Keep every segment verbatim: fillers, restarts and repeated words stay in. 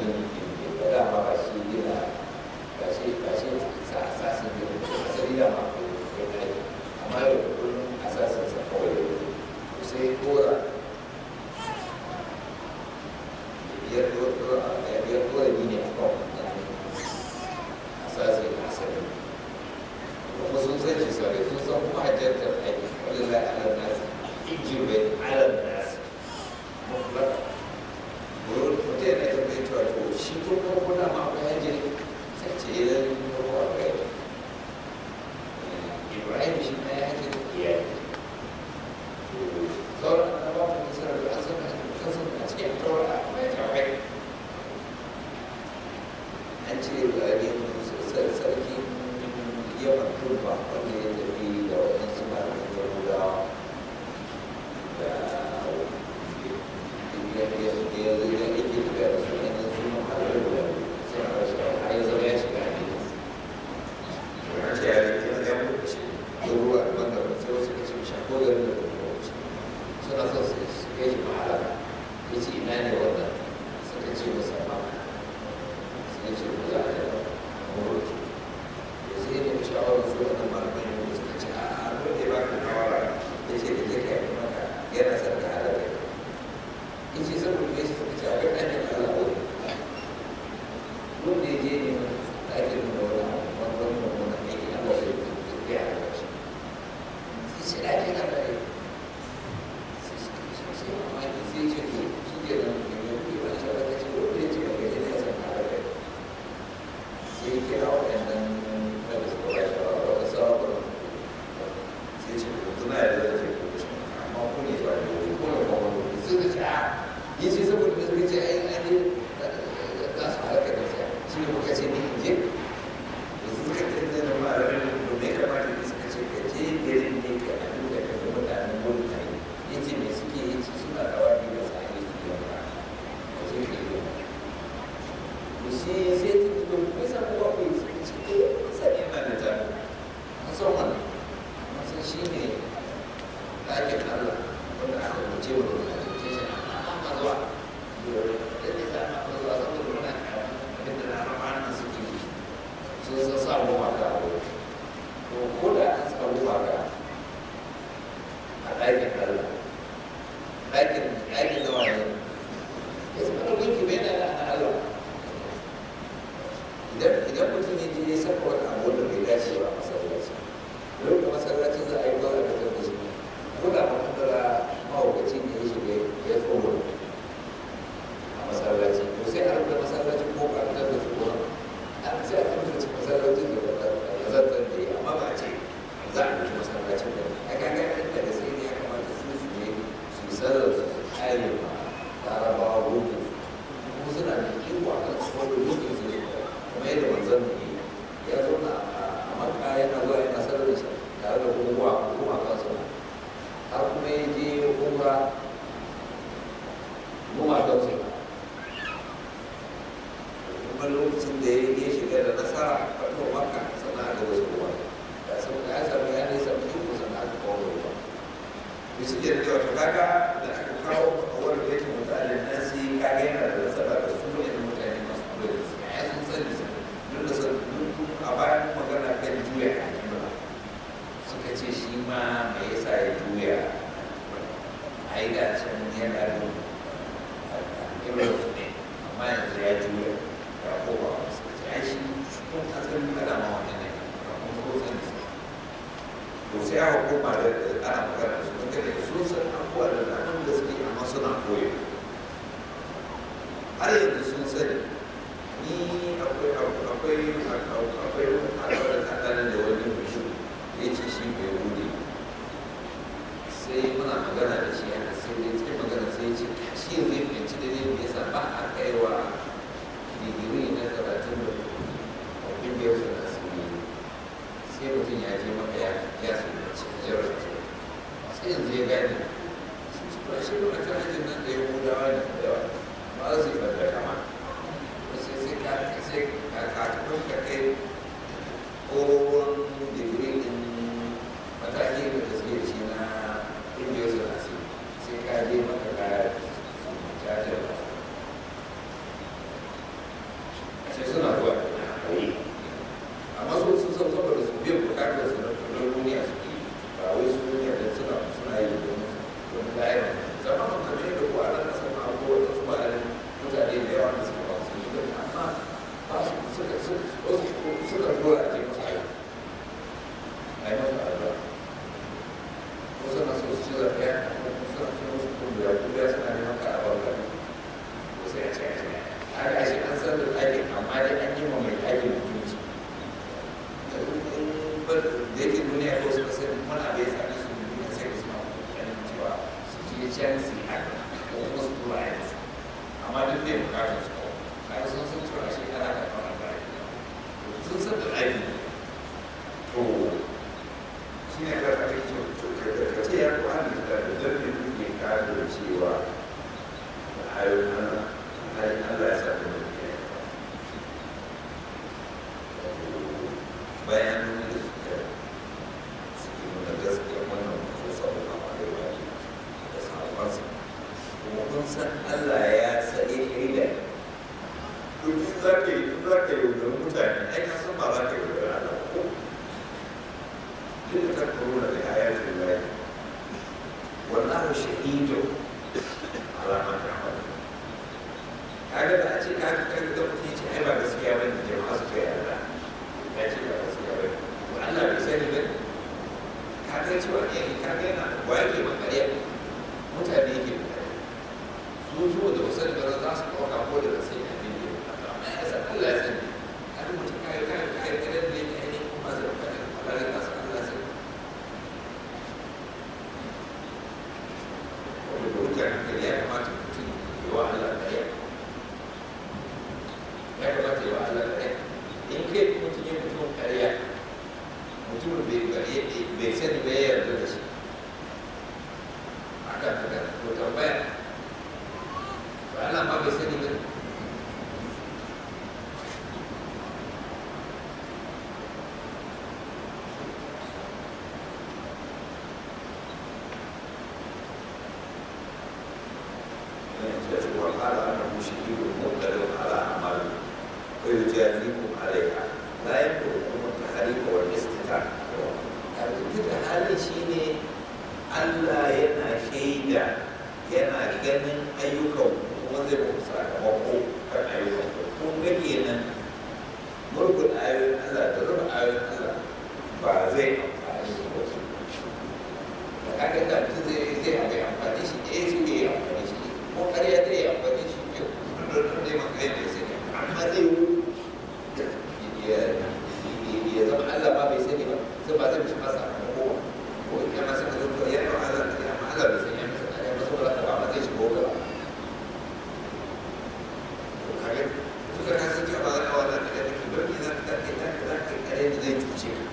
ainihin gini ba dama ba shi gina ba shi ba shi sa asasin gini asali dama ko ya kai amma yau da kullum asasin sa kawai sai dora ya dora ya dora gini a kan asasin asali kuma sun san shi sarai sun san kuma hajjantar aiki wani lai ala nasi ijibai ala nasi mutlaka mutum yana tambayi cewa to shi ko kuma kuna ma akwai hajji sai ce idan ko akwai ibrahim shi na ya hajji da iyali to sauran annabawa da sanar da asan kansan a cikin taura mai kawai an ce ne sarki yawan turba wanda ya tafi da waɗansu malamin yahudawa da ya ya ya ya yake da su ne da su mun halar da suna rashin ai zama ya shiga ne ya ce ya ya ya mutu ruwa wanda sai wasu ka ce shi ko garin da kuma wuce suna son su kai shi mahala ya ce ina ne wannan suka ce masa ma sai ce ko za a yi ba mutu ya sai ne shawarar su wannan malamai ne suka ce a abin da ya ba ka shawara ya ce da ke kai maka yana son ka halaka yace saboda me yasa suka ce a ga ɗanin Allah wani wanda ya je ne ɗakin da wani wani wani aiki Allah zai zai a gaba shi sai ce ɗakin Allah ya sai suka ce sai mamaki sai ce to shi ke nan ne ne ke ba shi wata ce wanda ya ce ba ga jini ya san ka haka sai ya kira waɗannan wanda suka ba shi wa wata sabon sai ce to suna yadda da ce ko shi amma ku ne ba da wani ko da kuma wani sai da ce a yi ce saboda da suka ce ai ai za su halaka da sai shi ne kuka ce ni in je da su suka ce da ma da da me kamata ne suka ce ka je garin ne ka abin da ka ga mutanen gurin kai ya ce me suke yi ce suna rawa ne da sa ne suke yi ba ka ce ka yi to shi sai ta fito mai sa kowa ko yi suka ce eh sa ne yana da ta an san wannan an san shi ne ɗakin Allah wanda aka wuce wa da aka ce shi zuwa yadda za a zuwa saboda muna abin da larabawa suke yi sun san samu maka a wuri to ko da an samu maka a ɗakin Allah ɗakin ɗakin zama ne ya zama da gunki bai na da Allah idan idan mutum ya je ya saka wani abu da bai dace ba a masallaci lokacin masallacin za a yi gwara da kan da shi ko da makandara mahaukaci ne ya shiga ya tsoro masallaci to sai a rubuta masallacin ko ba a fitar da su ko an sai a rubuta masallacin da ya zartar da ya amma ba a ce za a rubuta masallacin da a kaga yadda da sai ne ya kamata su su ne su yi sallar su su kare ma larabawa rukun su kuma suna da iko a kan su wani rukun su ne kuma yadda manzan ne ya zauna a makka yana zuwa yana sallar shi tare da kuma kuma kansu har kuma ya je umra kuma kansu kuma lokacin da ya shiga da nasara a kan maka sannan aka wasu ruwa da sun ya samu ya ne samu iko sannan aka kawo ruwa to shi ke da cewa to kaga da aka kawo a wani baitin mutanen nasi kaga yana da nasara da su ne mutane masu kula da su ya sun sani su duk da sun a bayan magana kan juya a jimla suka ce shi ma me yasa ya juya a yi dacin yana da irin su ne amma yanzu ya juya ya koma wasu ya shi kun asali ana ma wannan ne ba kuma ko san su to sai aka koma da ana magana su kun gane su san abubuwa da nan da suke amma suna koyo har yanzu sun sani ni akwai akwai akwai akwai da tsakanin da wani mutum ya ce shi bai rude sai muna magana da shi yana sai dai cikin magana sai ce shi zai fahimci da zai yasa ba a kaiwa digiri na karatun da abin da yau da su yi sai mutum ya je maka ya ya su da cikin jirar su sai yanzu ya gane su ci ba shi ba ta hajjin nan da ya hudawa ne da yawa ba su yi bada kama sai sai ka sai ka ka ka kai koron digiri din mataki da suke shi na inda su na sai ka je maka kaya su jajar to in za ka yi in za ka yi wa mutane ai ka san ba za ka yi wa Allah ko duk da ta korona da ayatul lahi wallahu shahidun ala ma ta'malun kaga da a ce ka ka ga mutum ya ce ai ba gaskiya ba ne jama'a su kai Allah ya ce ba gaskiya ba ne to Allah bai sani ba ka ga cewa ne ka ga yana wa yake makariya mutane yake makariya su zo da wasu da za su ɗauka ko da sai ya ne amma ya san Allah ya sani kan mutum kai kai kai kai da yake ainihin kuma zai kai Allah ya san Allah ya sani wato da wuce hankali ya kamata mutum yi wa Allah kariya ya kamata yi wa Allah kariya in kai mutum ya mutum kariya mutum bai sani bai yarda da shi akan haka to tambaya to Allah ma bai sani ba وقال أنه شديد مقتدر على أعماله ويجازيكم عليها لا يمكنكم التحريك والاستتار duk da halin shi ne Allah yana shaida yana ganin ayyukan kuma zai ba sakamako kan ayyukan kun ga kenan murgun ayoyin Allah da rufe ayoyin Allah ba zai amfani da wasu da kaga da mutum zai zai abai amfani shi ɗaya shi ne ya amfani shi ko ƙarya zai yi amfani shi ke don zai maka yadda ya sani amma zai ya zama Allah ma bai sani ba sai ba zai mishi masa ko ko ya masa ka zo ya yi Allah da amma Allah bai sani ya masa ya masa wala ba ma zai shigo gaba to kage suka kasa cewa ba za a wannan da kake don ni zan ta kai ta za ka kare da zai cuce ka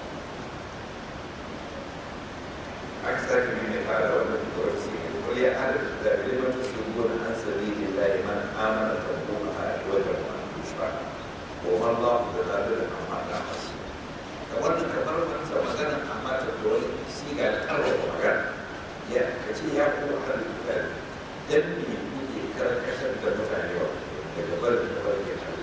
aksar min ne fara wannan ko sai ko ya hada da limatu shugura an sabilillahi man amana tabuha wa jama'a yushfa ko Allah da zaɓi amma da masu da wannan kamar wata magana amma ta da wani siga da ƙarfafa magana ya ka ce ya kuma har da dan me kuke karkatar da mutane wa daga barin da barin ya tare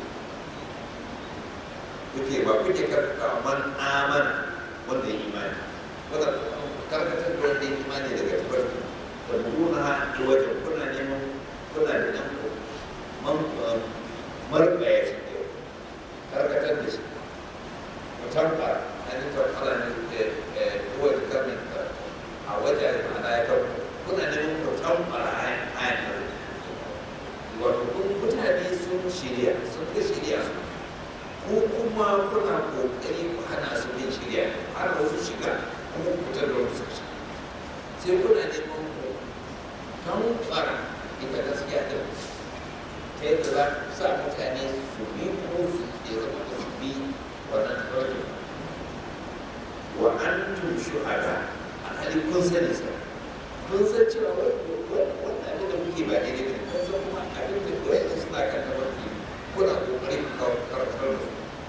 kuke ba kuke karkata man amana wanda ya imani wanda karkatar da wanda ya imani daga tabarki da muruna ha wajen kuna neman kuna da ɗan man marɓaya shi karkatar da shi mutamfa an yi tattala ne ruwa da karnin a wajen ma'ana ya kawo kuna neman mutamfa a hanyar wato kun mutane sun shirya sun ga shirya su ko kuma kuna kokari ku hana su bin shirya har wasu shiga kuma ku fitar da wasu shiga sai kuna neman ku tamfara ita gaskiya da ta yadda za ku sa mutane su bi ko su ya zama da su bi wannan tafarkin wa an tun shuhada a hali kun sani sa kun san cewa wannan abin da muke ba daidai ne kun san kuma abin da kawai da suna kan tafarki kuna kokari ku kawo karantar da su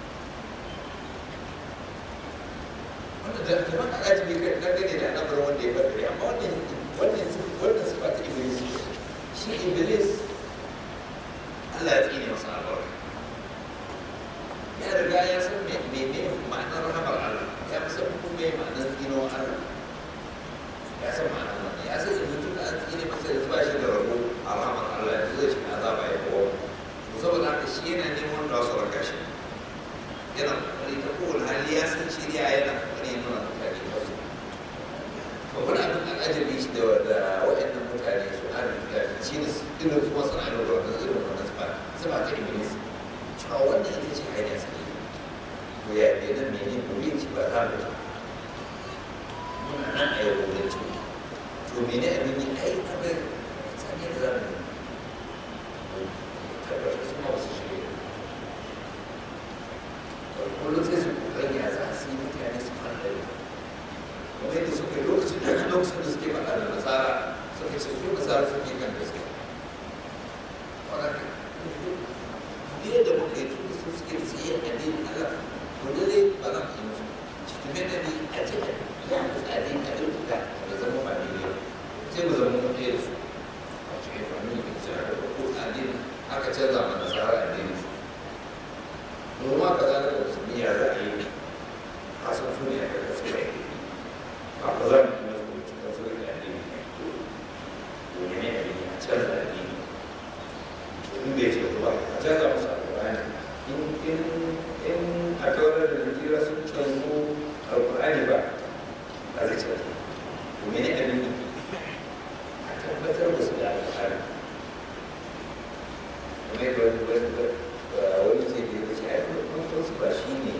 wannan da kamar a ɗaji ne kan dangane da al'amarin wanda ya barbare amma wannan wannan wannan sifa ta iblis shi iblis Allah ya tsine masa albarka ya riga ya san me me ma'anar rahamar Allah ya san kuma me ma'anar tsino Allah ya san ma'anar wannan ya san yanzu tun da an tsine masa yanzu ba shi da rabo a rahamar Allah yanzu zai shiga azaba ya kowa to saboda haka shi yana neman da wasu raka shi yana kokari ta kowane hali ya san shirya yana kokari ya nuna mutane wasu to wani abin al'ajabi shi da waɗannan mutane su an shi ne irin su masu an da wannan irin wannan saba ta iblis cewa wannan ita ce hanyar sai to ya ke nan mene gobe ci ba za mu muna nan a yau gobe ci to mene abin yi ai abin sani da za mu tabbatar su ma wasu shirya kullum sai su kokari ya za su yi mutane su fara kuma yadda suka yi lokacin da lokacin da suke faɗa da nasara suka ce su nasara suke kan gaskiya biyar da muka yi tun su suke tsaye a addinin Allah to dai ba za mu yi musu cikin da ni a ce ya musu addini a ɗauka da zama ba ne sai mu zama mutum da su a cikin famili da su aka ko addini aka canza mana nasara addini in in a taurar da jira sun canzu alƙur'ani ba ba zai canzu to mene dalili a tabbatar da su da alƙur'ani kuma yadda wani wani wani ce da ya ce ai kuma su ba shi ne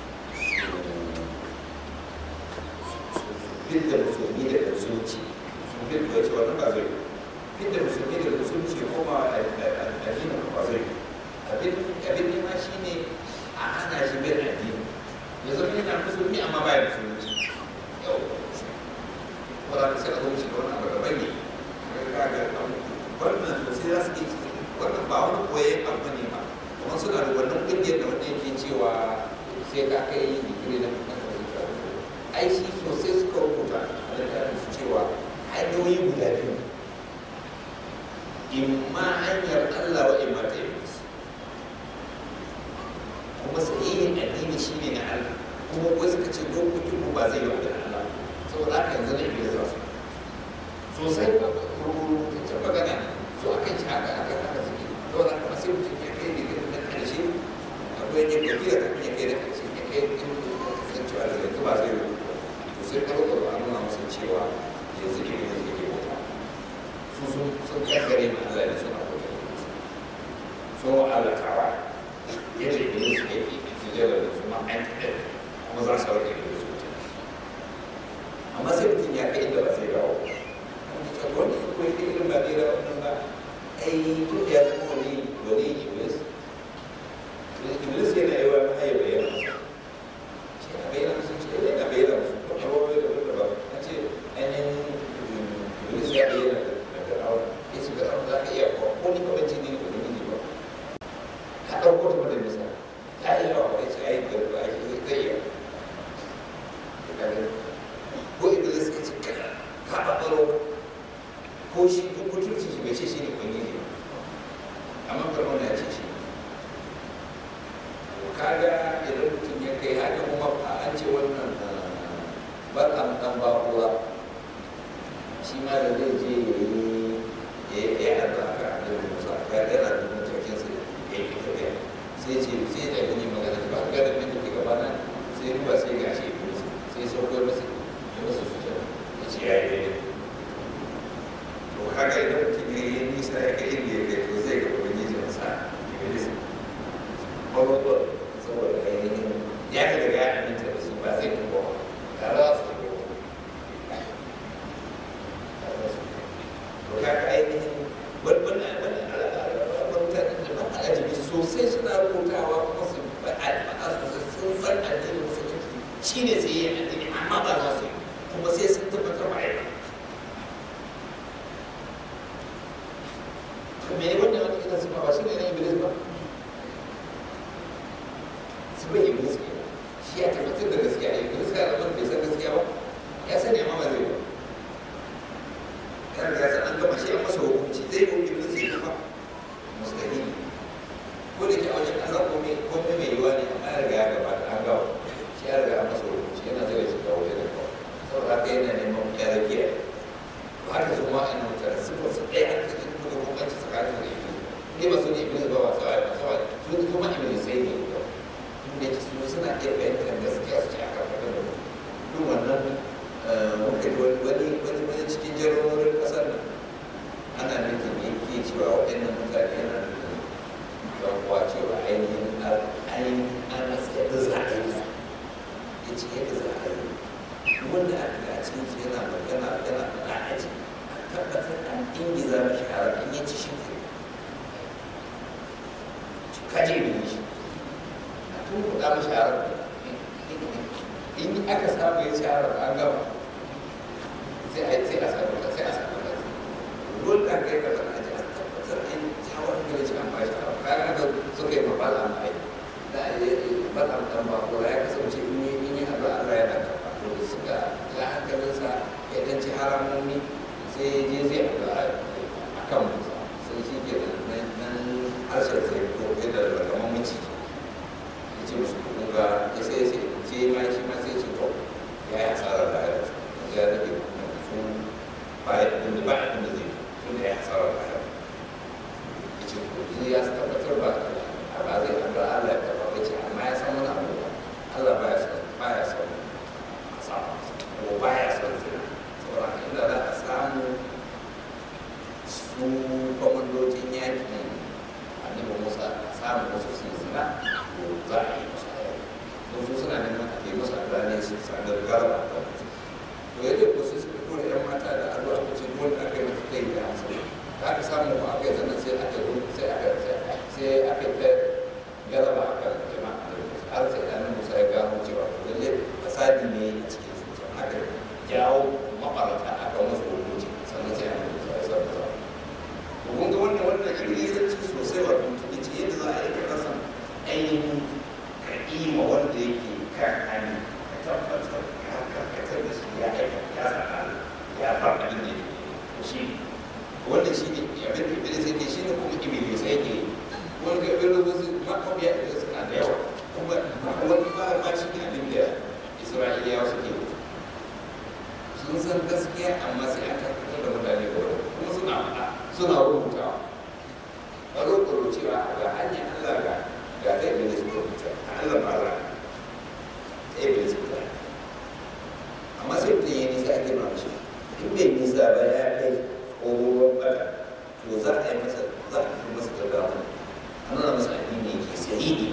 fit da musulmi da musulunci sun fit da cewa nan ba zai fit da musulmi da musulunci kuma addinin ba zai abin nema shi ne a hana shi bin addini ya zama yana musulmi amma ba ya musulunci yau wadda sai a zo shi da wani abu daban ne kaga wannan sosai za su iya wannan ba wani koyon abu ne ba kuma suna da wannan ƙungiyar da wanda yake cewa sai ka kai digiri na ai shi sosai suka rubuta a littafin su cewa hanyoyi guda biyu imma hanyar Allah wa imma ta yi kuma sahihin addini shi ne na Allah kuma ko suka ce dokokin mu ba zai yi wa Allah saboda haka yanzu na iblis za su sosai rubutaccen magana so akan shi haka akan haka suke saboda haka sai mutum ya kai digirin na ƙarshe akwai ne tafiya kafin ya kai da ƙarshe ya kai in san cewa da yanzu ba zai rubuta to sai karo da ba nuna musu cewa yanzu ne ne ke bauta su sun sun kankare ma Allah ne suna bauta so Allah tawa yadda iblis ya ke su jira da su ma an kaɗa kuma za su warke da su amma sai mutum ya kai inda ba sai dawo wanda ya koyi ilimin ba bai rawa wannan ba ai to ya zama wani wani iblis iblis yana yi wa haye bayyana ce na bayyana musu ce yana na bayyana musu ko na bawa da wanda ba na ce ainihin iblis ya bayyana da rawa ya ce ga rawa za ka iya ko ko ni kabanci ne da wani ba ka ɗauko ta da misa ta yi yawa ya ce ai da ruwa ake zai iya ko iblis ya ce ka ɓaɓaro ko shi duk mutunci shi bai ce shi ne ubangiji ba amma fir'auna ya ce shi to kaga idan mutum ya kai haka kuma an ce wannan bar'am dan bakuwa shi ma da zai je ya yi ya yi addu'a ga annabi Musa ya yana da mutuncin sa ya yi tafiya sai ce sai da gani magana ba ga da mutum ke gaba nan sai ruba sai ga shi sai saukar masa ya masa sujada ya ce ya yi to haka idan mutum ya yi nisa ya kai inda ya kai to zai ga ubangiji masa iblis ɓaɓɓaɓɓa saboda ainihin ya ga daga ya aminta da su ba zai tuba da za su tuba to haka ainihin wani alajibi sosai suna rubutawa kuma su faɗa sosai sun san addinin musulunci shi ne sai yi addini amma ba za su yi kuma sai sun tabbatar ba yi me wanda wani idan su ba shi ne na iblis ba su bai iblis ne shi ya tabbatar da gaskiya iblis ka zama bai san gaskiya ba ya sani amma ba zai ba kan ya san an gama shi an masa hukunci zai yi iblis ya kuma mustahili ko da ke a wajen Allah ko mai mai yiwa ne amma ya riga ya gabata an gawa shi ya riga ya masa hukunci yana zai shi ga wajen da kawai saboda haka yana neman ya rakiya haka su ma ina mutane su ba su ɗaya haka da bambanci tsakanin da iblis ne ba su ne iblis ba wasu a wasu a su ne kuma iblis sai ne ba inda ke su suna iya fahimtar gaskiya su ce a kan fadar da duk wannan muka ji wani wani wani cikin jarumorin ƙasar nan ana nufin ne ke cewa waɗannan mutane yana nufin don kuwa cewa ainihin ainihin an rasa yadda za a yi su ya ce yadda za a yi wanda a daga cikin su yana magana yana faɗa a ciki tabbatar an ingiza mashi harar an yi ci shi ke kaje ne shi a tun kuɗa mashi harar in aka samu ya ci harar an gama sai a sai a samu sai a samu da ruwan da kai ka zana ji a tabbatar an jawo an gina ci an ba shi harar kayan aka suka yi mabala an ai da a yi bala dan ba ko ya kasance in yi in yi haɗu Allah yana karɓa to suka ja hankalinsa ya ɗan ci haramomi sai je zai a kan musa sai shi ke nan harshen sai ko da kamar mace ya ce musu kunga ya sai sai ce ma shi ma sai ce to ya yi hasarar da ya rasa ya rage su ba ya da ba ya da zai tun da ya hasarar da ya ya ce to zai ya tabbatar ba a ba zai an ba Allah ya karɓa Allah ba za a yi bai zuwa amma sai mutum ya nisa ake ma shi in bai nisa ba ya kai ƙoruwar bata to za a yi masa za a yi masa gaggawa a nuna masa addini ke sahihi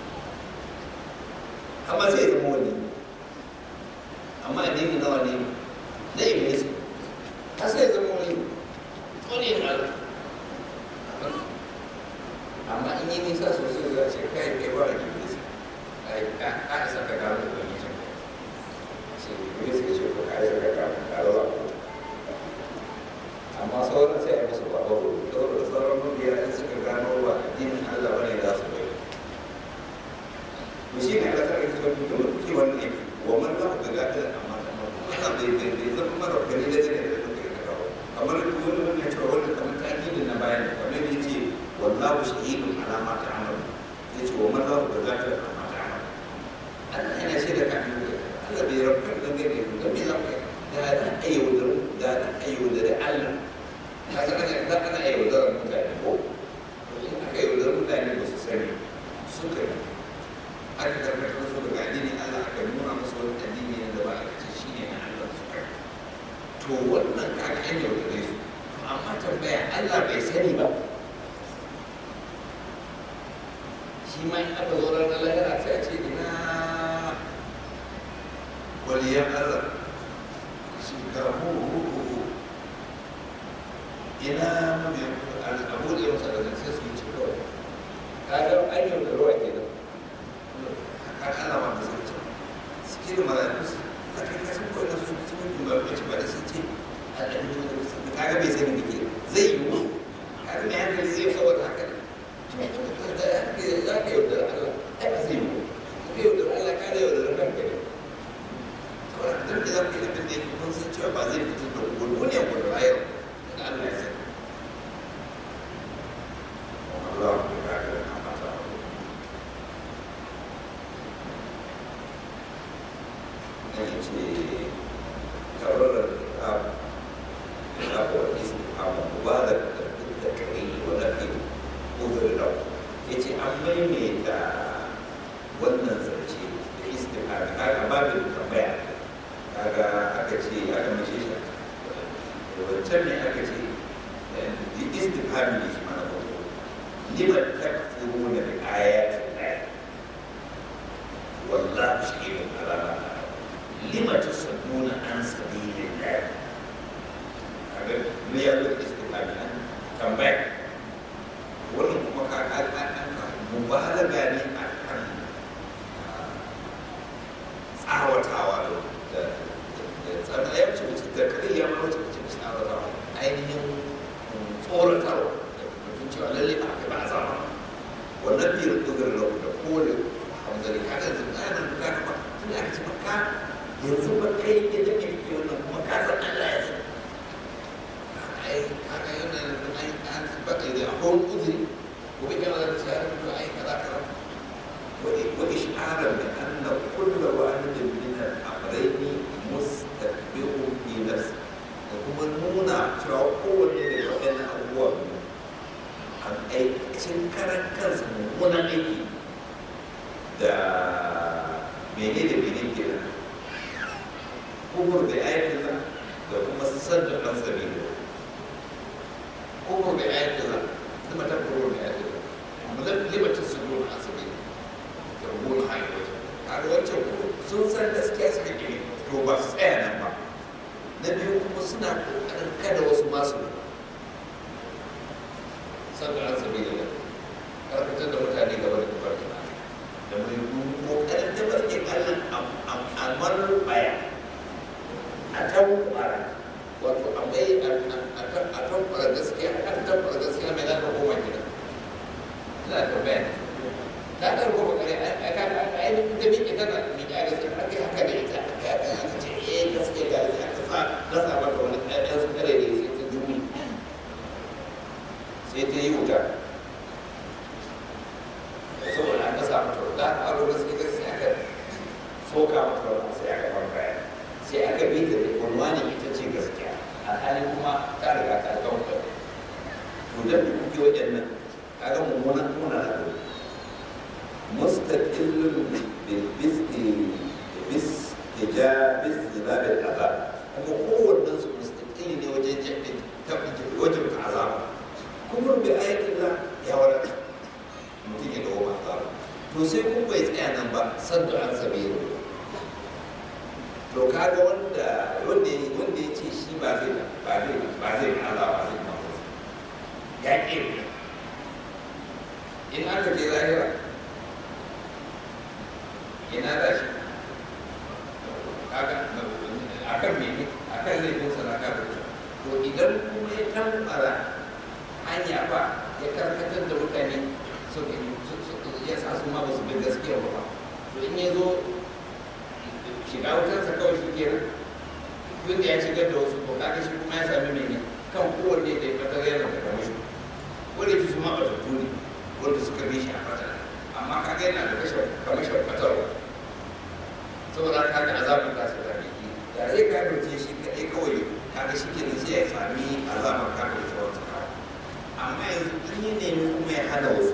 amma sai ya zama wani amma addini nawa ne na iblis har sai ya zama wani wani yin Allah amma in yi nisa sosai za a ce kai kai ba da iblis a isa ka gano da wani jin ce iblis ya ce ko ka isa ka gano ka rawa amma sauran sai a yi musu baba ko saboda sauran mabiya in suka gano wa addinin Allah bane za su bai to shi ne Allah ta rike to to ki wannan ne wa man la ta ga da amma wannan bai bai bai zama mara gari da ne da take kawo kamar wani wani ya ce wannan kamar takidin na bayan kamar yace wallahu shahidun ala ma ta'malu yace wa man la ta ga da amma ta'malu Allah yana shaida ka Allah bai rabka da ne da me za ka da da ayyuda da da ayyuda da Allah kaga ana da ana ayyuda da mutane ko in aka ayyuda da mutane ba su sani suka aka karkatar su daga addinin Allah aka nuna musu wani addini da ba a ce shi ne na Allah su kai to wannan kaga an yaudare su amma tambaya Allah bai sani ba shi ma in aka zo ranar lahira sai a ce ina waliyan Allah shi ga hu hu hu ina mabiyan abu da yau sadaka sai su yi ci kawai kaga an yaudare wa ke da ana ma da sarki suke da mala'iku su a kai kasu ko ina su su mutum ba ce ba da sun ce a ɗan yi wani sun kaga bai sani da ke zai yi mu kaga mai hankali zai fa wata haka ne za ka yaudar Allah ai ba zai yi mu ka yaudar Allah ka da yaudar kanka ne saboda duk da za ka yi abin da yake kun san cewa ba zai fitar da wani wani yankun rayuwa da Allah ya sani Allah ya kaga da amata ce karar da abuwa istihamu mubarak da kare wanda ke uzuri da ya ce an maimaita wannan zance da istihamu kaga babin tambaya kaga aka ce aka mace shi da wancan ne aka ce da istihamu ne shi mana kwallo liman takfuruna bi ayatin lahi wallahu shahidun ala ma lima tusadduna an sabilillah kaga me ya zo istiqami an tambaya wannan kuma ka ka an mubalaga ne akan tsawatawa da da tsanayar ce da kai ya ma wata ce tsawatawa ainihin tsoratarwa da mutum cewa lalle ba ka ba zama wannan biyar dogar da kore hamzari kaga zan ka ba tun da aka ce maka yanzu ba kai ne da ke ke wannan kuma ka san Allah ya san ai haka yana da ai an baka da akwai uzuri ko bai kana da tsaya da ai kaza kaza wani wani shi'arar da anna kullu wahidin min al-amrayn mustaqbihu fi nafsi da kuma nuna cewa kowanne daga waɗannan abubuwa an aikacin karan kansa mummunan aiki da mene da mene ke nan kufur da ayatul da kuma san da ɗan sabili kufur da ayatul kuma ta kufur da ayatul amma zan libata su nuna a sabili da gona haihuwa a ga wancan sun san gaskiya suka gini to ba su tsaya nan ba na biyu kuma suna ƙoƙarin kada wasu masu san da ɗan sabili da karkatar da mutane gaba da kufar da mai ƙoƙarin tabarkin Allah amar baya a tankwara wato a mai a tankwara gaskiya a tankwara gaskiya mai zaka koma gida ina da bayan ta ɗan goma kare a ka a yi da miƙe tana miƙe a gaskiya aka yi haka da ita aka yi aka ce eh gaskiya ga gaskiya aka sa gasa mata wani ɗan su kare da sai ta jumi sai ta yi wuta saboda an gasa mata wuta a aro gaskiya gaskiya aka soka mata wani sai aka bambaya sai aka bi da unwani ita ce gaskiya alhali kuma ta riga ta ga wata to da kuke wajen nan kaga mummuna muna da musta mustaqillun bil bisti bistija bistijab al azab kuma kowannen su mustaqilli ne wajen jaddin wajen azaba kuma bi ayatillah ya wadata mutum ya dawo azaba to sai kun bai tsaya nan ba saddu an sabiru to kaga wanda wanda wanda ya ce shi ba zai ba zai ba zai Allah ba zai mafi ya ke in aka je lahira ina da shi kaga akan mene akan laifin sadaka da to idan kuma ya tambara hanya ba ya karkatar da mutane su ya sa su ma ba su bin gaskiya ba to in ya zo shiga wutarsa kawai shi kenan tun da ya shigar da wasu to kaga shi kuma ya sami mene kan kowanne da ya fatar yana da kamar shi wanda shi su ma batattu ne wanda suka bi shi a fatar amma kaga yana da kamashin fatarwa saboda kaga azabin ta sai ta biki da zai kafirce shi kaɗai kawai kaga shi kenan sai ya sami azabar kafirce wata kawai amma yanzu in yi nemi kuma ya hana wasu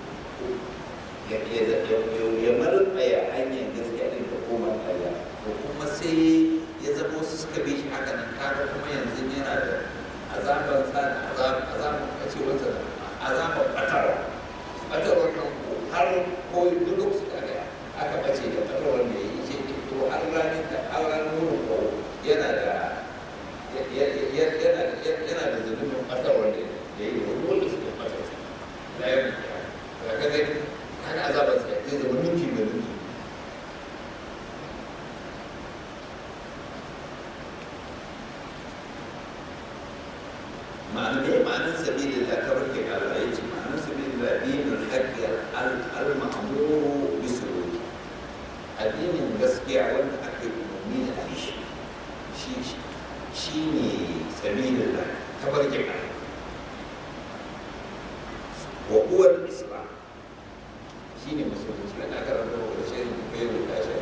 ya marmaya hanyar gaskiya ɗin da koma ƙarya to kuma sai ya zama wasu suka bi shi haka nan kaga kuma yanzu yana da azabar tsada azabar kacewarsa da azabar ɓatarwa ɓatarwar nan har ko duk lokacin da aka ɓace da ɓatarwar da ya yi ce to har ranar da har ranar wurin ko yana da yana da zunubin ɓatarwar da ya yi wani wanda suka ɓatarsa na yau da ka gani hana azabar sa zai zama nuki da nuki ma'ana ne ma'anar sabilin da ta barke Allah ya ce ma'anar sabilin da dinin haƙƙi al-ma'amuru bisuluki addinin gaskiya wanda aka yi umarni da shi shi shi ne sabilin da ta barke Allah wa uwar islam shi ne musulunci wanda aka rabu da ƙarshen kai da tashi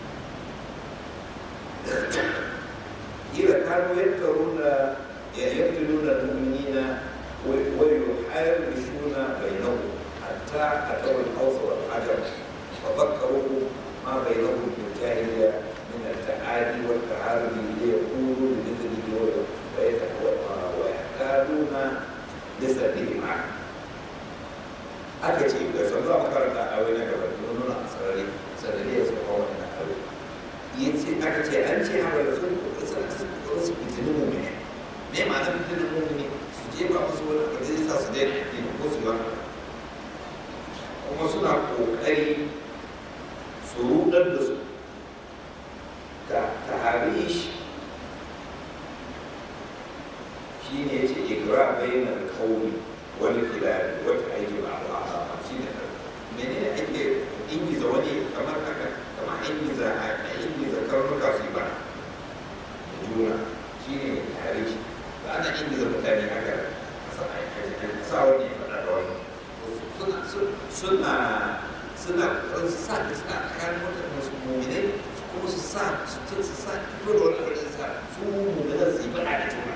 ila kanu yattaruna يقتلون المؤمنين ويحاربون بينهم حتى أتوا الحوض والحجر ففكروا ما بينهم في الجاهلية من التعادي والتعارض ليقولوا بمثله ويحتاجون لسبيل معه. أكتب بس الله مكرم أوي نجبر نقولنا أسراري سرري أسمعوا من أوي. ينسي أكتب أنتي على الرسول رسول بتنمو منه. me ma'ana fitinin mummuni su je ba musu wani abu zai sa su daina addini ko su yi kuma suna ƙoƙari su rudar da su ta taharish shi ne ya ce ikra bayyana da kauri wani kilari wata aiki ba a shi ne mene ne ake ingiza wani kamar haka kamar ingiza a ingiza karnuka su yi ba da juna shi ne taharish ana ingiza mutane haka sa wani ya faɗa da wani suna suna suna sa da suna kan mutane su muminai kuma su sa su tun su sa fito da wani abin sa su muminan su yi faɗa da juna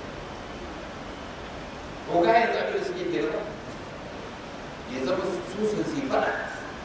ko ga yanzu abin da suke kenan ba ya zama su sun su yi faɗa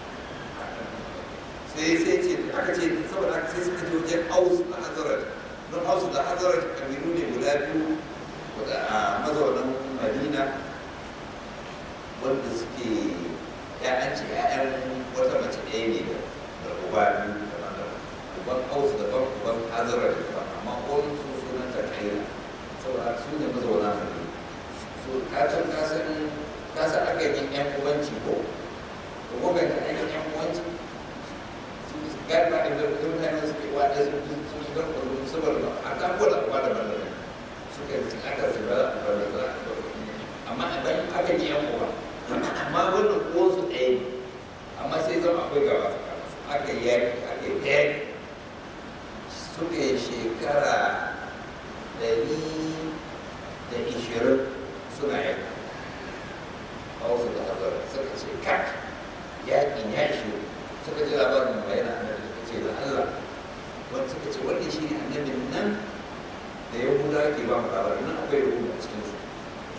sai sai ce aka ce saboda aka sai suka je wajen aus na hazarar don hausu da hazarar kabilu ne guda biyu a mazaunan madina wanda suke ya'yan ce ya'yan wata mace ɗaya ne da uba biyu da uban hausu da ban uban hazarar da ba amma wani su sunan ta kaila saboda su ne mazauna madina so kasan kasan kasan aka yi yan uwanci ko ko ko ga aka yi yan uwanci garba da mutane suke wada su sun shigar kwallo saboda a kan kola ba da ballon suka yi aka su ba da ballon amma idan aka yi yan uwa amma wannan uwan su ɗaya ne amma sai zama akwai gaba aka yi yaki aka yi yaki suka yi shekara ɗari da ishirin suna yaki a wasu da hazara suka ce kak yakin ya ishirin suka ji labarin bayan annabi suka ce da Allah wanda suka ce wanda shi ne annabin nan da yahuda ke ba mu labarin nan akwai yahuda a cikin su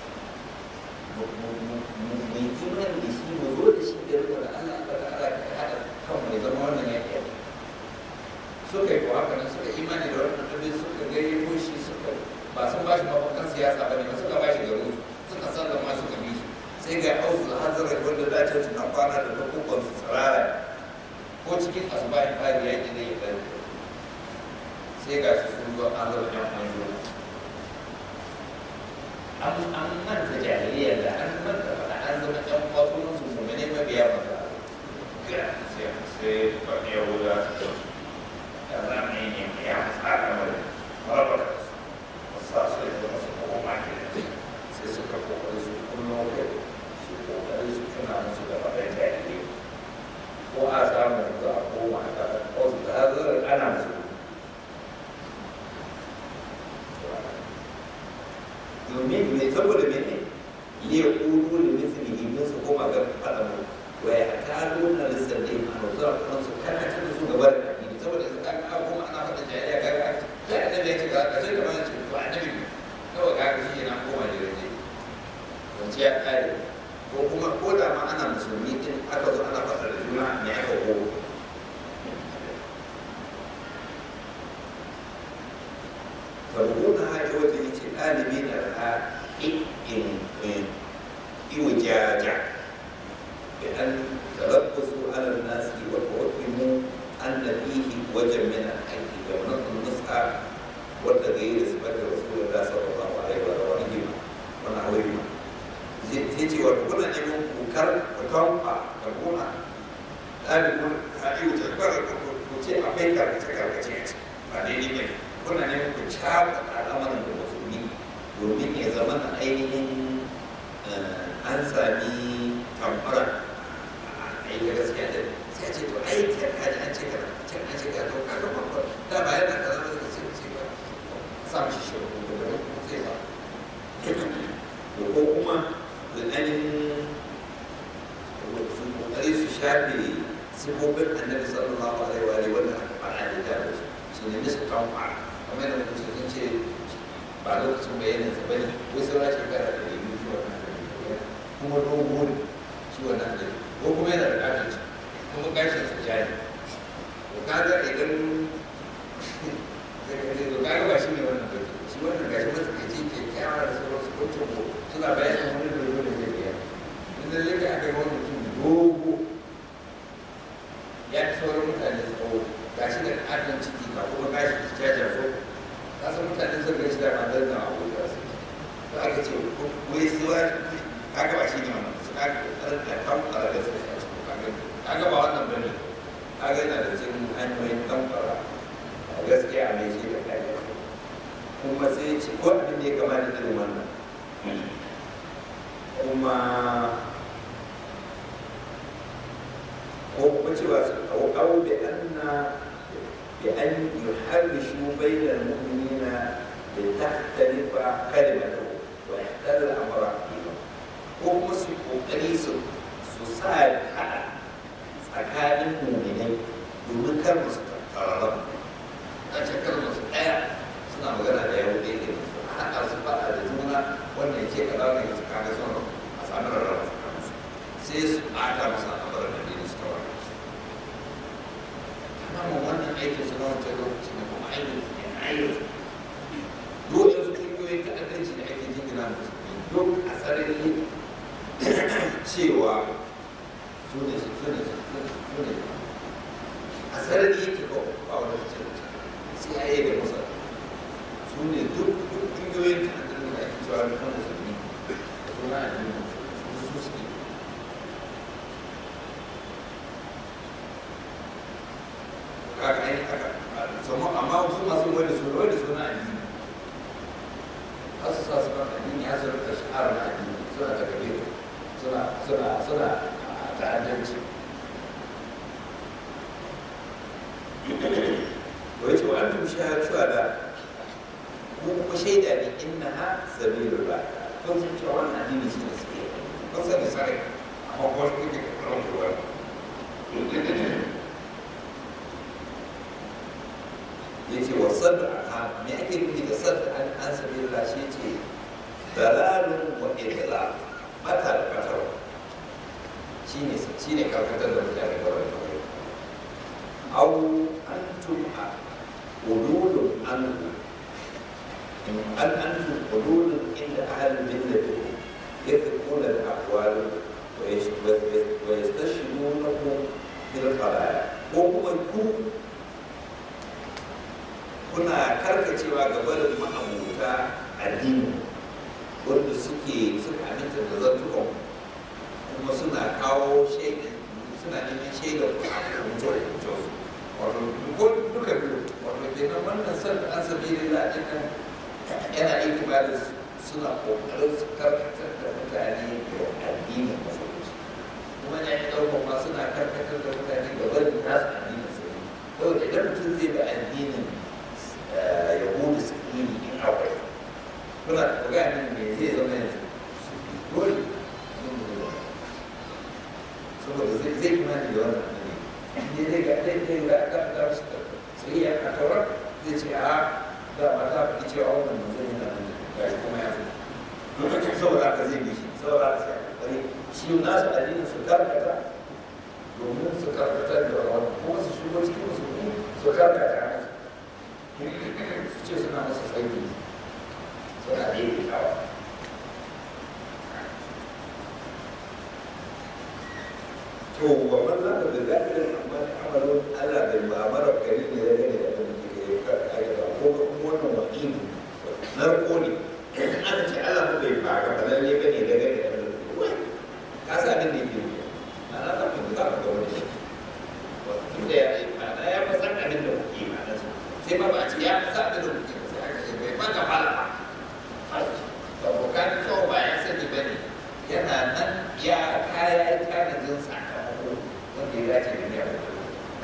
mai iman da shi mu zo da shi da rikon da Allah ba ta ala ka haɗa shi mafakan siyasa ba ne ba suka ba shi garu suka sallama suka bi shi sai ga ausu da hanzarar wanda za ta suna kwana da takuban su tsirara ko cikin asubahin fari ya ƙi zai yi ɗari sai ga shi sun zo an zama ɗan hanzo an an manta jahiliya da an manta faɗa an zama ɗan kwaso musu mummune mabiya maka sai sai ba ne wuya su da zamani ne mai ya tsara mai maraba da su sa su yi zama su koma ke da sai suka kokari su kullum kai su kokari su tuna musu da faɗin jahiliya ko a samu za a koma a ƙasa wasu da hazarar ana musu domin mai saboda mene liya ƙudu da misali imin su koma ga faɗa mu waya a taro na listar da yin ana zuwa kan su karkata da su gaba da addini saboda su kan kawo kuma ana faɗa jariya ga ga ga da ne ce ga ga sai da mana ce to annabi kawai ga shi yana koma da rage wance ya kare ko kuma ko da ma ana musulmi din aka zo ana faɗa da juna ne aka ko فالغنى هاي هو اللي الآلمين لها إن إوجاجع بأن تلبسوا على الناس وتوهموا أن فيه وجه من الحق ونقل النصح والتغيير صفات رسول الله صلى الله عليه وسلم ونحوهما تيجي وتقول أن يكون مكر وتوقع تقول الآن يقول هذه وتكبر وتي أمريكا بتكبر كتير بعدين يمكن kuna neman ku caɓa al'amuran da musulmi domin ya zama na ainihin an sami tamfara a yi gaskiya da sai ce to ai kyan kaji an ce kana can an ce kana to kaga babban da ba yana da zama da sai ce ba sa mishi shi ko da ba sai ba to ko kuma da ainihin su kokari su shafe sifofin annabi sallallahu alaihi wa alihi wanda aka faɗa da su su nemi su tamfara kamar da mutum sun ce ba lokacin bayanin sa bane ko saura shekara da ɗari biyu zuwa nan kuma dogo ne shi wannan da ko kuma yana da ƙarfin ci kuma gashin sa jari to kaga idan to kaga ba shi ne wannan da shi wannan gashi masa kaci ke kyawa da sauransu ko tuko suna bayanin wani dogo da zai biya in da leka aka yi wani mutum dogo ya fi sauran mutane tsawo gashi da ƙarfin ciki ba kuma gashi da jajar so kasan mutane sun gaji da ma dan nawa ko da su to aka ce wai suwa kaga ba shi ne wannan su kaga tsarin da kan tsara da su kaga kaga ba wannan bane kaga yana da cikin hanyoyin tamfara a gaskiya mai shi da kai kuma sai ce ko abin da ya kama da irin wannan kuma ko kuma cewa su kawo kawo da anna بأن يحرشوا بين المؤمنين لتختلف كلمته ويحتل الأمر فيهم. هم مسكوا قريس سوسايد حق سكان المؤمنين domin kar musu tararraba ta ce kar musu ɗaya suna magana da yau ɗaya ne a haɗa su faɗa da juna wanda ya ce ka zaune ya su kaga son a sami rarraba su sai su ɓata musu al'amuran da ne su tawar amma wannan aikin su na wancan lokaci ne kuma aikin su ne aikin dole su kungiyoyin ta'addanci da ake jingina musu duk a sarari cewa su ne su ne su ne a sarari yake ko ba wani mutum sai a yi da musa su ne duk kungiyoyin ta'addanci da ake cewa na musulmi su na addini su suke kaga ainihin haka amma wasu masu wani suna wani suna addini har su sa su kan addini har su rika shahara na addini suna ta kabiru suna suna suna ta'addanci to yace wa antum shuhada ko kuma shaida ne innaha sabilullah kun san cewa wannan addini shi ne suke kun san da sare amma ko kuke karon ruwa yace wa sad'a me ake nufi da sad'a an an sabila shi ce dalalun wa idlal mata da fatar shine shine karkatar da mutane ga wani kawai au antum a ululun anhu هل أنتم حلول عند أهل الملة يثقون الأقوال ويستشهدونكم في الخلايا وكما يكون kuna karkacewa ga barin ma'amuta addini wanda suke suka aminta da zantukan kuma suna kawo shaida suna neman shaida ku a mutuwar mutuwar wato ko duka biyu wato kenan wannan san an sabi da ladin nan yana aiki ba da suna kokarin su karkatar da mutane ga addinin musulunci kuma ya yi ɗaukar ma suna karkatar da mutane ga barin nasu addinin su saboda idan mutum zai bi addinin yahudu su yi in akwai kuna ku ga min me zai zama yanzu dole saboda zai zai kuma da wannan ne zai ga zai zai ga ka da su sai ya ka tora zai ce a da mata ba ce a wannan manzon yana nan ga shi kuma ya zo saboda ka zai bi shi saboda ka sai bari shi nasu addinin su karkata domin su karkata da wannan kuma su shigo cikin su su karkata su ce suna masa tsaiki suna daidaitawa to wannan za ka zaga irin amalin Allah bai ma'amara gari ne ya gane da abin da ke aikata ko kuma wannan wa'ini narko ne aka ce Allah ba bai fara ba lalle bane da gane da abin da ka sa abin da yake yi ana ta kuma za ka ga wani shi tunda ya yi ma'ana ya fi san abin da kuke yi ma'ana sai ba ba a ce ya fi san abin da kuke yi sai aka ce bai ba ka fara ba ba ko ka ji kawai ba ya sani ba ne yana nan ya kaya ya tanadin sakamako wanda ya dace da ya mutu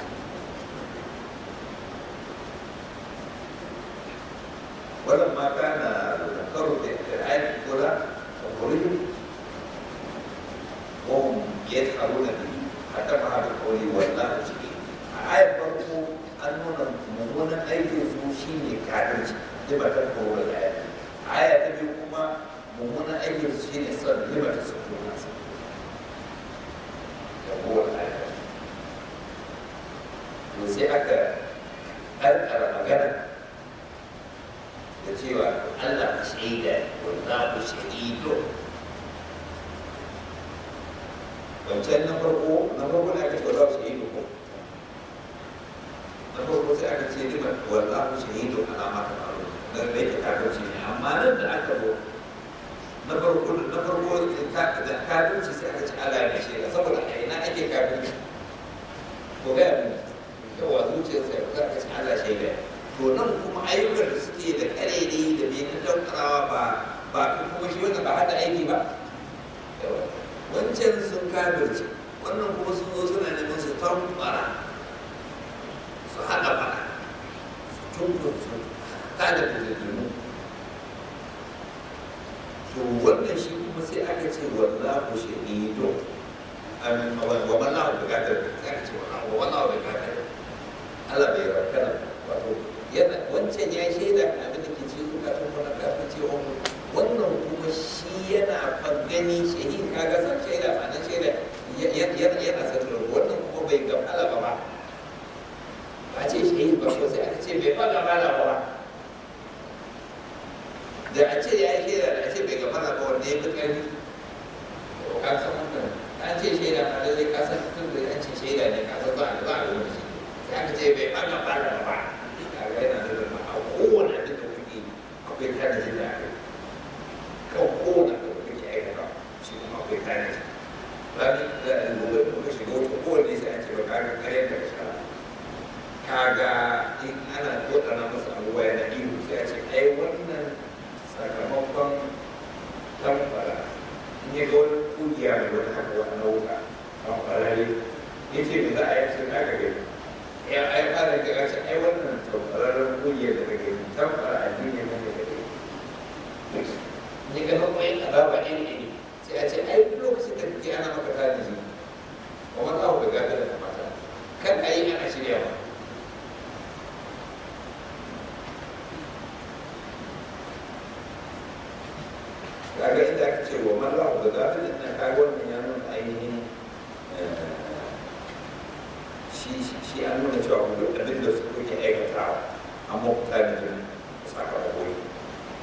wannan ma kana karo da ayat kula da kurin wahum yadharuna bi hatta ma hada qawli wallahu shi a ayat farko an nuna mummunan aikin su shine kafirci da ba ta kowa da ayat aya ta biyu kuma mummunan aikin su shine son limata su tuna su da kowa ayat to sai aka ƙarƙara magana da cewa Allah shaida wallahu shahidu wancan na farko na farko ne aka ce wallahu shahidu ko na farko sai aka ce liman wallahu shahidu alama ta faru na bai da kafirci ne amma nan da aka zo na farko na farko da kafirci sai aka ce Allah ne shaida saboda a ina ake kafirci ko ga mu yawa zuciyarsa ya aka ce Allah shaida to nan kuma ayyukan da suke da karere da bai na daukarawa ba ba kuma shi wanda ba hada aiki ba wancan sun kafirce wannan kuma sun zo suna neman su tambara su haɗa fara su tunkun su tada fitattunu to wannan shi kuma sai aka ce wallahu shahidu amin wa wallahu bi qadar sai aka ce wa wallahu bi qadar Allah bai rakana wato yana wancan ya shaida abin da ke cikin zukatun wani kafin cewa wannan kuma shi yana fangani shahid kaga san shaida ba nan shaida yana sanar wannan kuma bai gabala ba ba ba ce shahid ba ko sai aka ce bai fa gabala ba da a ce ya yi shaida da a ce bai gabala ba wanda ya fi ƙarfi to ka san wannan an ce shaida ma da zai ka san tun da an ce shaida ne ka san za a za a wani shi sai aka ce bai fa gabala ba kaga yana da a kowane abin da kuke akwai tanajin da aka kan kowane abin da kuke aikata shi kuma akwai tanajin rani da gobe da kuka shiga wata kowane sai an ce ba kaga kayan da ka kaga in ana kodana masa abubuwa yana ihu sai a ce ai wannan sakamakon tamfara in ya ga wani kungiya mai wata haka wani nauka tamfarare ya ce me za a yi sai aka gani ya ai fara ga ce ai wannan tamfararren kungiyar da kake tamfara addini ne da kake ni ga kuma yin azaba iri iri sai a ce ai lokacin da kake ana maka tarihi wa wani abu da gada da mata kan a yi ana shiryawa kaga inda aka ce wa man lahu da gafil din kaga wannan ya nuna ainihin shi shi an nuna cewa duk abin da su kuke aikatawa amma ku tare da sakamako ne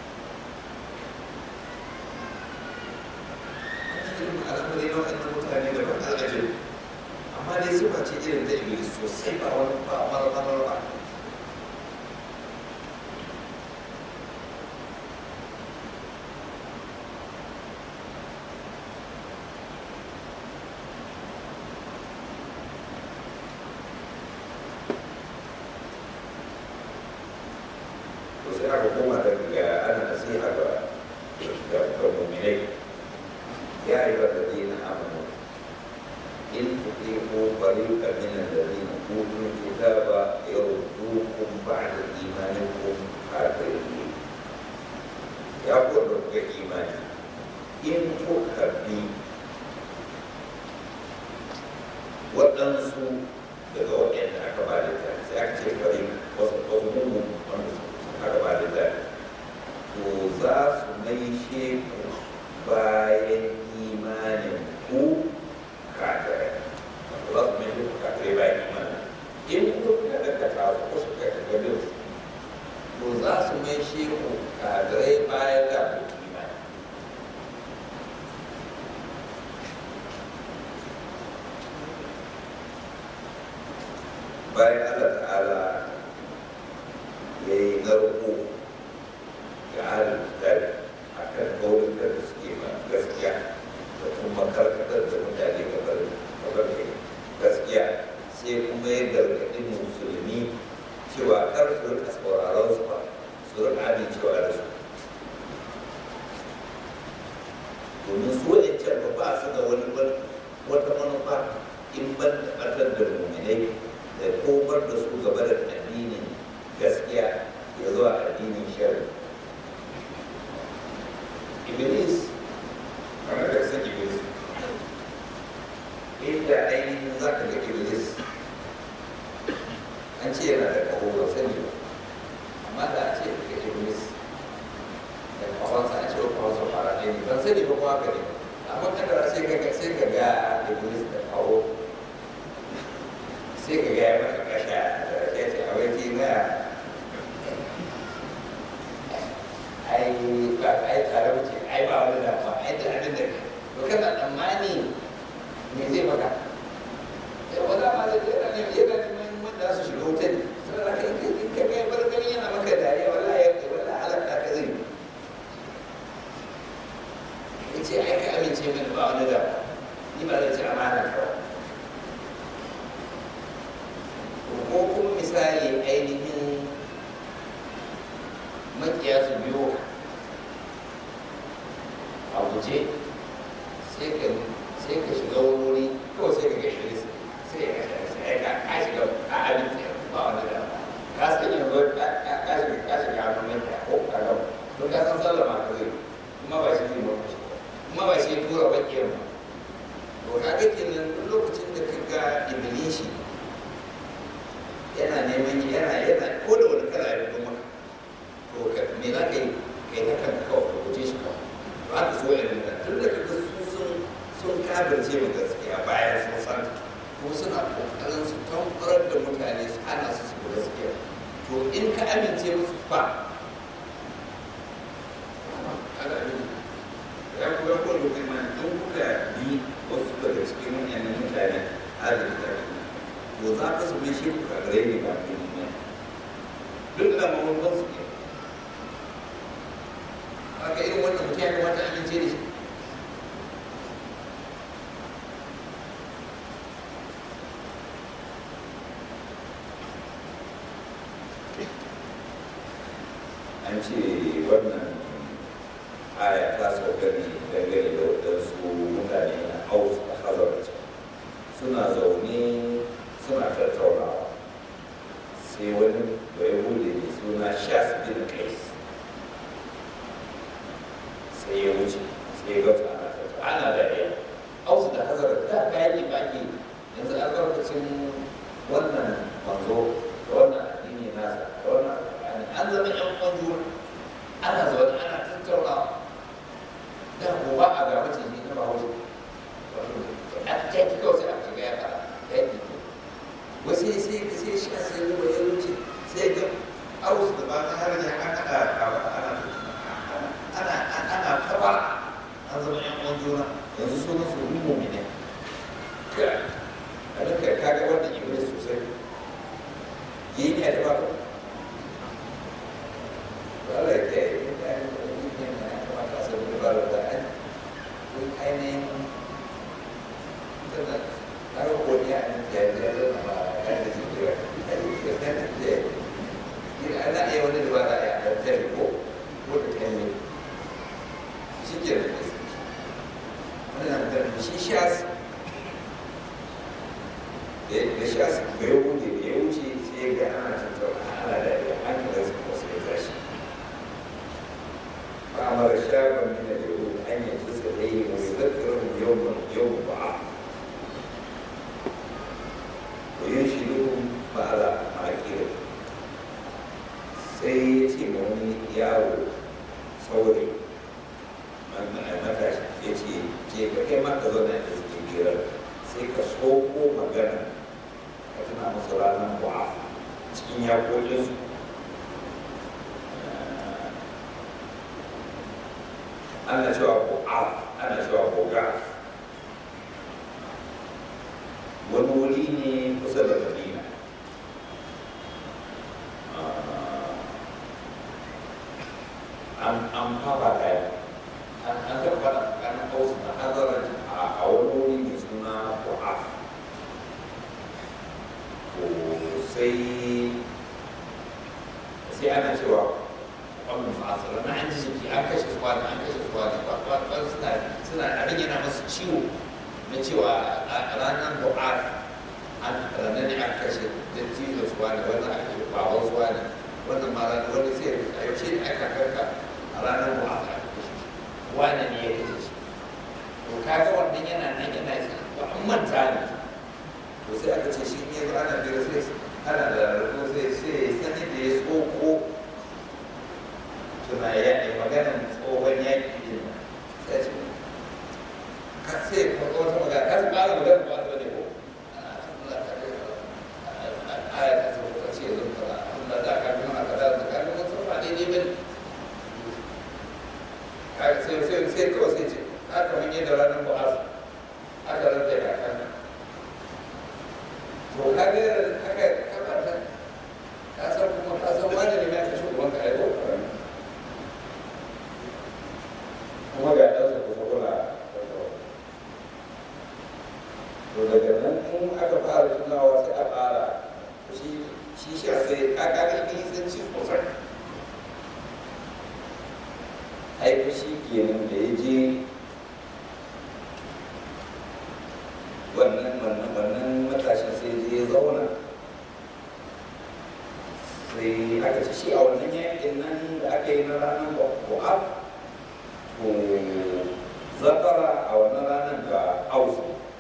sifa ce irin ta iblis sosai ba wani ba mara mara ba to sai aka koma daga ana nasiha ga ga mu'minai ya ayyuhal ladina amanu إن تطيعوا فريقا من الذين أوتوا الكتاب يردوكم بعد إيمانكم كافرين يقول لك إيمان إن تكفي waɗansu daga waɗanda aka ba da ta sai aka ce fari wasu wasu gungun wanda aka ba da ta to za su maishe ku bayan imanin ku kafirai wato za su maishe ku kafirai bayan imanin in kuka dakata su ko suka gabe su to za su maishe ku kafirai bayan da ku imani bayan Allah ta'ala ya yi narko ga halin kitari a kan kaurin da suke ma gaskiya da kuma karkatar da mutane gabar gabar gaskiya sai kuma ya gargaɗi musulmi cewa kar su rika sauraron su ba su rika amincewa da su domin su wadancan ba su da wani wata manufa in ban da ɓatar da muminai da komar da su gaba da addinin gaskiya ya zuwa addinin shari iblis kamar da san iblis inda ainihin za ka ga iblis an ce yana da kawo ba sani ba amma da a ce ga iblis da kawansa a ce wa kawansa fara ɗaya ne ban sani ba kuma haka ne amma kadara sai ka ga sai ka ga iblis da kawo sai ka gaya maka kasha da ya ce a waje na ai ba ai tare wuce ai ba wani da ba ai da abin da to kana tsammani me zai maka ya wanda ma da yana ne yana neman wanda su shiga wutar saboda kai in ka ga bar gani yana maka dariya wallahi ya wallahi halaka ka zai yace ai ka amince min ba wani da ni ba zai ci amana kawai ko kuma misali ainihin makiya su biyo a guje sai ka sai ka shiga wuri ko sai ka gaishe su sai ka sai ka ka shiga a abin da ba wani da ka san yanzu ka ka shiga ka shiga a mun ta ko ka ga don ka san sallama ka zai kuma ba shi ne ba kuma ba shi tura bakiyar ba to ka ga kenan lokacin da ka ga ibilishi yana neman yana yana ko da wani kala ya fito maka to ka me za ka yi kai ta kanka kawai ka guje shi kawai ba ka so irin da tun da kaga su sun sun kabirce mu gaskiya bayan sun san ko suna kokarin su tamfarar da mutane su hana su su gaskiya to in ka amince musu fa kada ne ya kuma ko da kuma in kuka bi wasu daga cikin wannan mutane arziki to za ka su shi ku kagare ne ba ke ne duk da mamakon su ke aka irin wannan mutum ya kamata amince da shi an ce wannan aya ta sauka ne dangane da waɗansu mutane na hausa da hazarci suna zaune suna tattaunawa sai wani bai bude ne suna shas bin kais sai ya wuce sai ya gasa ana tattaunawa ana da ɗaya ausu da hazara da kayan ba ke yanzu a lokacin wannan manzo da wannan addini nasa da wannan an zama yan uwan juna ana zaune ana tattaunawa da ko ba a ga mace ne na ba wuce a cikin kawai sai a shiga ya fara ya yi wasu sai ka sai shi a sai ruwa ya wuce sai ga ausu da ba na har ne an kada ana ana ana taba an zama yan uwan juna yanzu sunan su rumu ne a duka kaga wanda iblis sosai yi ne da ba wala ya kai inda ya kamata a sabu da ba da ainihin tana har wani a nan ya yi zama ba ya da jikira a jikira ta nan da ya yi ana iya wani da ba da ya da ta ko ko da ta yi shi ke da kai wani na mutum shi shas da shas ga yau wuce da ya wuce sai ga ana tattauna ana da ya hankali su ko su ya tashi ba mara shagon mina da yau an yi tusa da yi mai zakirin yau yau ba'a وينشدهم على معاكير sai ya ce ma wani yaro saurayi matashi ya ce ke ka kai maka zauna da suke girar sai ka soko magana ka tuna musu ranar bu'af cikin yakokinsu ana cewa bu'af ana cewa bu'af wani wuri ne kusa da madina an fara kaya an taɓa an hausa na hazarar a wani wuri mai suna bu'af sai sai ana cewa wannan fasara na an ji jiki an kashe su wani an kashe su wani ba suna a rage na masu ciwo na cewa a ranar bu'ar an ranar ne aka kashe dattijo su wani wannan aka kashe baban su wani wannan ma ranar wani sai a yaushe ne aka karka a ranar bu'ar aka kashe wani ne ya kashe shi to kaga wannan yana nan yana yi ba an manta ne to sai aka ce shi ne ana biyar sai ana da rarrabu sai sai sani da ya tsoko tuna ya ne maganin tsohon yaƙi din sai ce sai wata magana ka su ƙara magana ba su bane ko aya ta sau ta ce zan fara Allah da ka nuna ka da ka nuna sun ba daidai bane sai sai sai kawai sai ce haka mun yi da ranar bu'az aka rantsa da kan to kaga haka kamar ta ka san kuma ka san wani ne mai kashe uban ka aiko kuma ga ɗansa kusa kula to daga nan in aka fara tunawa sai a fara shi shi shi sai aka ga ni sun ci sosai ai shi kenan da ya je wannan wannan wannan matashin sai je ya zauna sai aka ci shi a wannan yankin nan da aka yi na ranar bu'af to zakara a wannan ranar ga ausu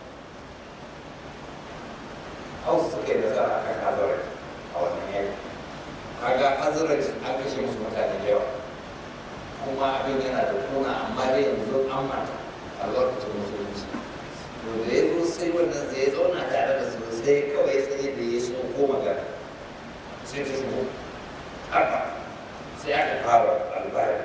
hausa suka yi nasara a kan hazard a wannan yaki kaga hazard an kashe musu mutane da yawa kuma abin yana da kuna amma dai yanzu an mata a lokacin musulunci to da ya zo sai wannan zai ya zauna tare da su sai kawai sai da ya so ko magana sai ta shigo haka sai aka fara albari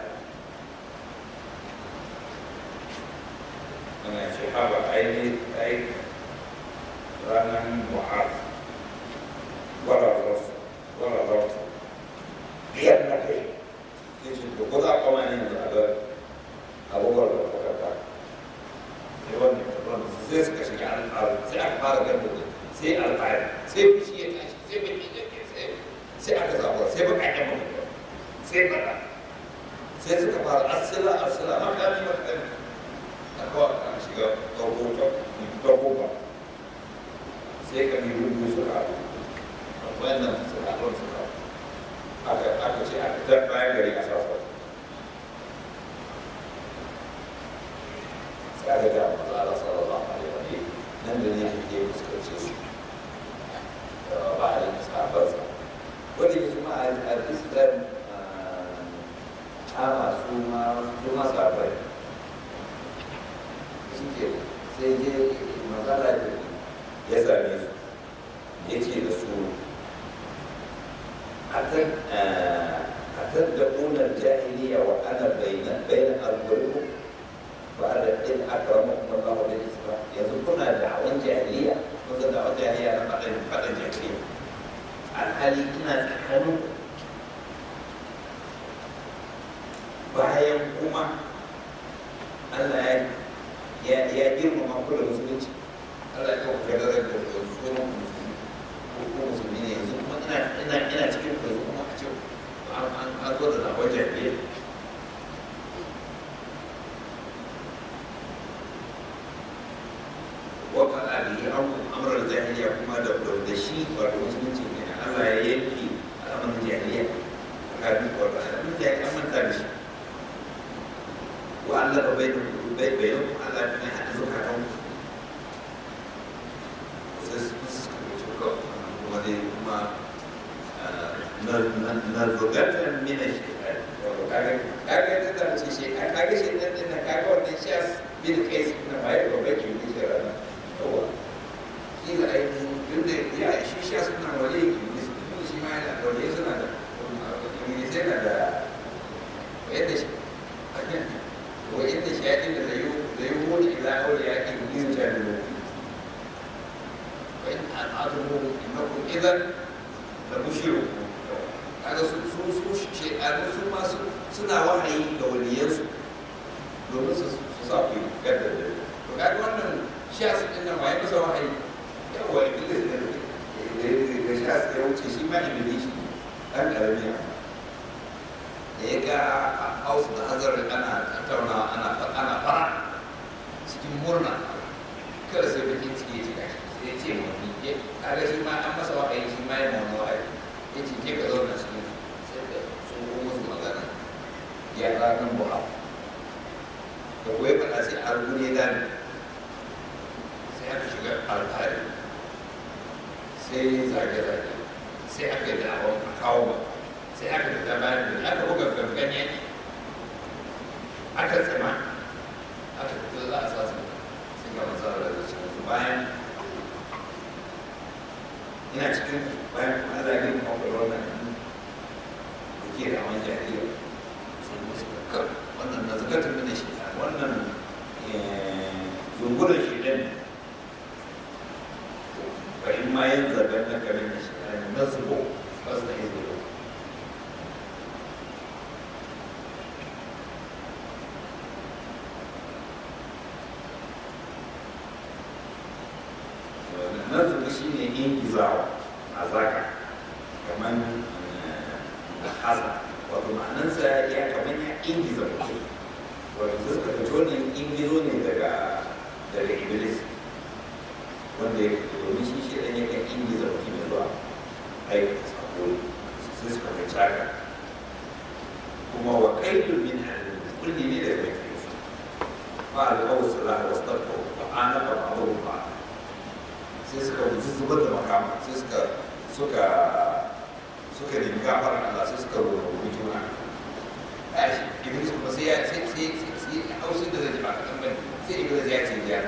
ana ce haba ainihin ranar bu'af gwarazarsu gwarazarsu biyar na kai sai ce to ko za a kama ne yanzu a ga abubuwar da kuka ta sai wannan wannan sai suka shiga al'adu sai aka fara gando sai al'adu sai fushi ya tashi sai baki da ke sai sai aka zaɓa sai baka yi mutu sai baka sai suka fara asila asila makami makami a kawai a shiga ɗauko sai ka yi rubu suka haɗu wannan suka haɗu suka haɗu aka ce a fitar bayan gari a shafa sai aka ga masu ala sallallahu alaihi wa sallam nan da ne ke fuskance su ba a yin sahabarsa wanda ke kuma a islam ama su ma su ma sahabai shi ke sai je matsala da ya same su ya ce da su a tattakunan jahiliya wa ana bayanan algoriku ba da ɗin akarama kuma ba wa da islam yanzu kuna da hawan jahiliya wanda da wata yariya na faɗin faɗin jahiliya alhali ina tsakanin bayan kuma Allah ya ya girmama ku da musulunci Allah ya kawo kadarar da sunan musulmi ko musulmi ne yanzu kuma ina ina ina cikin ku yanzu kuma a ce an an an zo da zawar jahiliya wa faɗa bihi amrar jahiliya kuma da da shi wato musulunci ne Allah ya yanke al'amarin jahiliya tsakanin wato al'amarin jahiliya an manta da shi wa Allah ba bai bai bai Allah ne hada zukatan sai su suka kuma dai kuma na zugatan mina shi kaga kaga da ce shi kaga shi nan din kaga wannan shi bin kai na bai ba bai ki shi rana yawa shi da ainihin duk da ya shi shi suna wale ki shi ma yana da wale suna da kuma sai na da yadda shi وإن الشياطين ليوحون إلى أوليائهم ليجادلوكم وإن أطعتموهم إنكم إذا لمشركون هذا su su shaytanu su ma suna wahayi ga waliyansu domin su sa ku gadda da to kaga wannan shas din nan wai masa wahayi yawa iblis ne da shas ya wuce shi ma iblis dan karami da ya ga hausa da hazarin ana tattaunawa ana ana fara cikin murna kada sai bakin ciki ya shiga sai ya ce mafi ya kaga shi ma an masa wahayi shi ma ya mawana wahayi ya ce ke ka zauna cikin sai da tsohon musu magana ya ranar buhaf da kuwa ya faɗa sai a rubu ne gani sai aka shiga alfahari sai zage-zage sai aka yi da'awar a kawo ba sai aka fita bayan da aka buga gangan yaki aka tsima aka fita za a sa su sai ga matsala da cikin su bayan ina cikin bayan kuma ana yin kwakwalwar nan da ke da wani jariyar sun musu kakar wannan na zakatun da shi wannan zungunan shi ɗin ba in ma yin zaben na karin da shi na zubo ba su da izini nazuka shi ne ingizawa a zaka kamar haza wato ma'anansa ya kamar ya ingiza mutum wato sai suka fito wannan ingizo ne daga daga iblis wanda ya domin shi shi ɗan yakan ingiza mutum ya zuwa aikata sako sai suka fito haka kuma wa kaidun min halin kulli ne daga mai kai su ba alƙawar salah wasu tarko ba ana ba ba ba sai suka wuce zubar da makama sai suka suka suka nemi gafara Allah sai suka rubuta juna a shi iblis kuma sai ya sai sai sai haushin da zai ji ba kaɗan bane sai iblis ya ce ya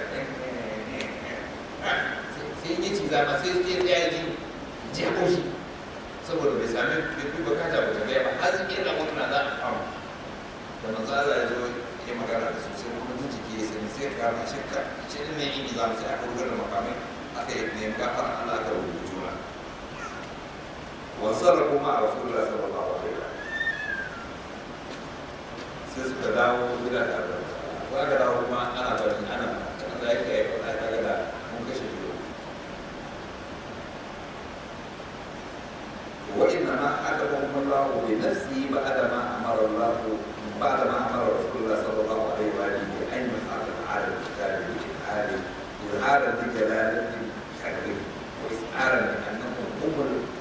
sai ya ci zama sai sai ya ji ji haushi saboda bai sami bai duba kata ba ta gaya ba har sai yana murna za a kama da manzo Allah ya zo ya magana da su sai kuma jiki ya sani sai ka kama shakka shi ne yin izam sai aka rubuta da makamai aka yi nemi gafara Allah aka rubuta juna wasar kuma a rasulullah sallallahu alaihi wa sai suka dawo gida da ko aka dawo kuma ana bari ana kana da yake yi faɗa kaga da mun kashe biyu wa inna ma adabakum Allah bi nafsi ba'da ma amara Allah ba'da ma amara rasulullah sallallahu alaihi wa alihi an yuhaqqaq ala al-kitab bi إظهارا لجلالة شكله وإسعارا لأنهم هم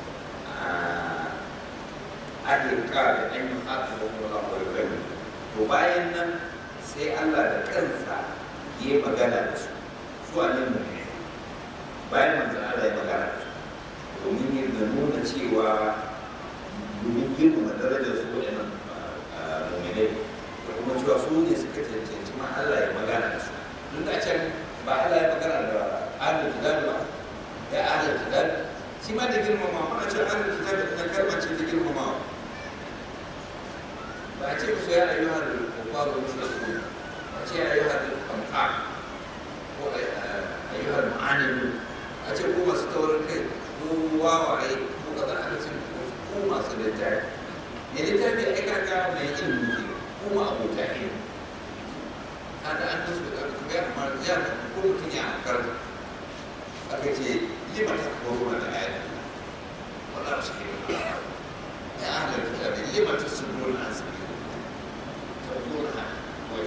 أهل الكعبة أن يخاطبهم الله ويكلمهم وباين sai Allah da kansa ya yi magana da su su a nan mummuni bayan manzan Allah ya magana da su domin yin da nuna cewa domin girmama darajar su waɗannan mummunai da kuma cewa su ne suka cancanci ma Allah ya magana da su duk da can ba Allah ya magana da ahlul kitab ba ya ahlul kitab shi ma da girmama muna cewa ahlul kitab da kalmar ce ta girmama ba a ce musu ya ayyuhal kufaru mushrikun ba a ce ya ayyuhal amqa ko ayyuhal mu'anidun a ce ko masu taurin kai ko wawaye ko kaza a ce ko masu littafi ne littafi ai kaga mai ilimi ne kuma abota ne kada an nasu da kuma ya kamar ya ko mutum ya karanta aka ce lima ta kuma da ayat wala su ke ya ahla kitabi lima tasudun an sabil tabuna wai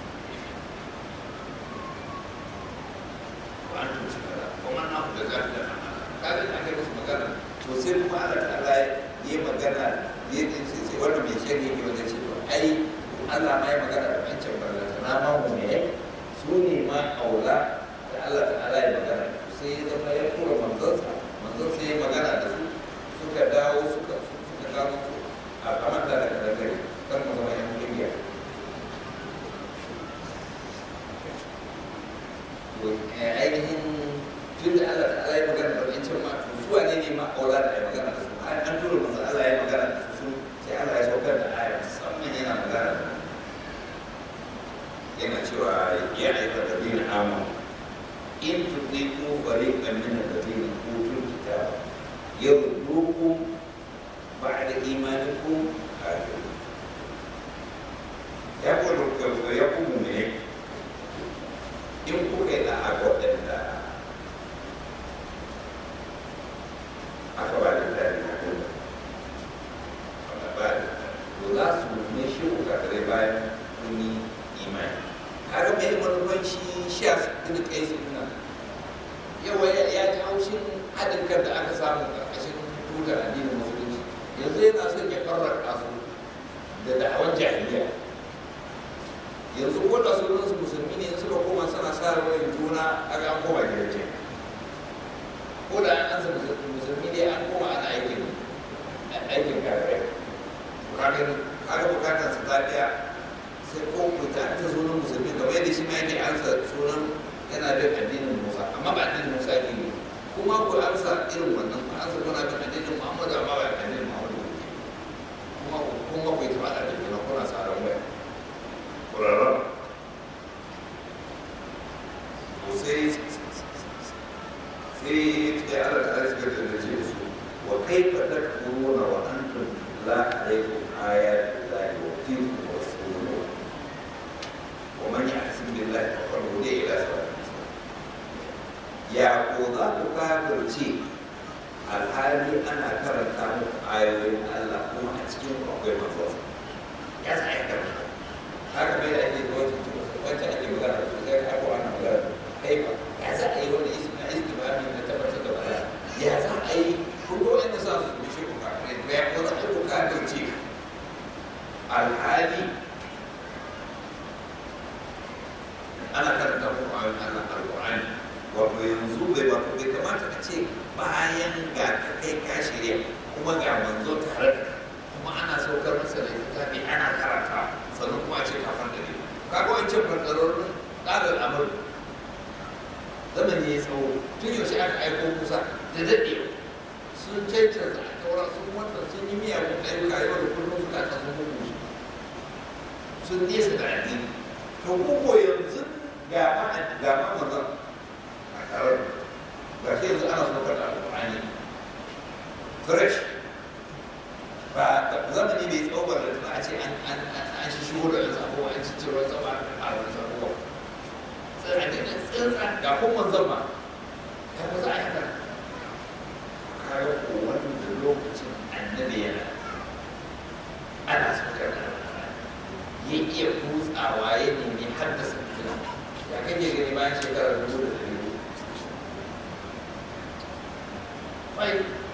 wa antum shukara kuma na ku da zalika kada da aka musu magana to sai kuma Allah ta'ala yi magana yi sai wannan mai shege yake wanda ce to ai Allah ma ya magana da wancan barata na ma mu ne su ne ma aula da Allah ta'ala ya magana sai ya zama ya tura manzonsa manzon sai ya magana da su suka dawo suka suka dawo su a kamar da daga daga kan mu zama yan kungiya to ainihin tun da Allah ta'ala ya magana da wancan ma to su wane ne ma aula da ya magana da su an tura manzon Allah ya magana da su sai Allah ya saukar da aya musamman yana magana da yana cewa ya aika da bin amon in tuɗiƙu fariƙan min alladhina utul kitaba yardukum ba'da imanikum kafirin ya ku ya ku mu'mini in kuka yi da'a ga waɗanda aka ba da tarihi na kuma wanda ba da to za su ne shi ku kafirai bayan kun yi imani kaga mai manufanci sha da kai su nan yawa ya ji haushin haɗin kan da aka samu ƙarƙashin tutar addinin musulunci yanzu yana son ya farraka su da da'awar jahiliya yanzu ko da sunan su musulmi ne suka koma suna sa rawar juna aka an koma gidaje ko da an ansa musulmi ne an koma ana aikin aikin kafirai kaga kaga bukatar su ta biya sai ko mutum ta sunan musulmi kamar yadda shi ma yake ansa sunan yana bin addinin Musa amma ba addinin Musa ke ne kuma ku ansa irin wannan ku ansa kuna bin addinin Muhammadu amma ba addinin Muhammadu kuma kuma ku yi taɓa da kuma kuna tsaron waya kurarra to sai sai ya Allah ta arzika da da ce su wa kaifa takfuruna wa antum la alaykum ayatullahi wa fiikum rasuluhu ومن يعتصم بالله فقد هدي الى سواء يا قوضا كافرتي الحالي انا كرنتا muku ayoyin Allah kuma a cikin akwai manzon ya sai ka haka bai da ake zuwa cikin wacce ake magana da sai ka ko ana magana kai ba ya za a yi wani isma istibami da tabbatar da bala ya za a yi kuma wanda sa su mishi ku kafin ya ko za ku kafirci alhali ana karanta muku ayoyin Allah alƙur'ani wato yanzu bai wato bai kamata a ce bayan ga ka kai ka shirya kuma ga manzo tare da kuma ana saukar masa da littafi ana karanta sannan kuma a ce kafin da ne kaga wancan farkarorin ƙarar amur zamani ya tsawo tun yaushe aka aiko Musa da daɗe sun cancanta a taura sun wannan sun yi miyagun ayyuka yau da kullum suka ta sun gugu sun nesa da addini to ko yanzu ga ma ga ma wannan a tare ga shi yanzu ana saukar da alƙur'ani fresh ba zamani bai tsawo ba da tuna a ce an an an shi shigo da wani sabo an ci ciro zama a wani sabo sai a daga tsintsa ga kuma zama ya ba za a yi haka kayan ko wannan lokacin annabi yana ana saukar da ya iya kutsawa ya nemi haddasa fitina ya kan yi gani bayan shekarar dubu da ɗari biyu bai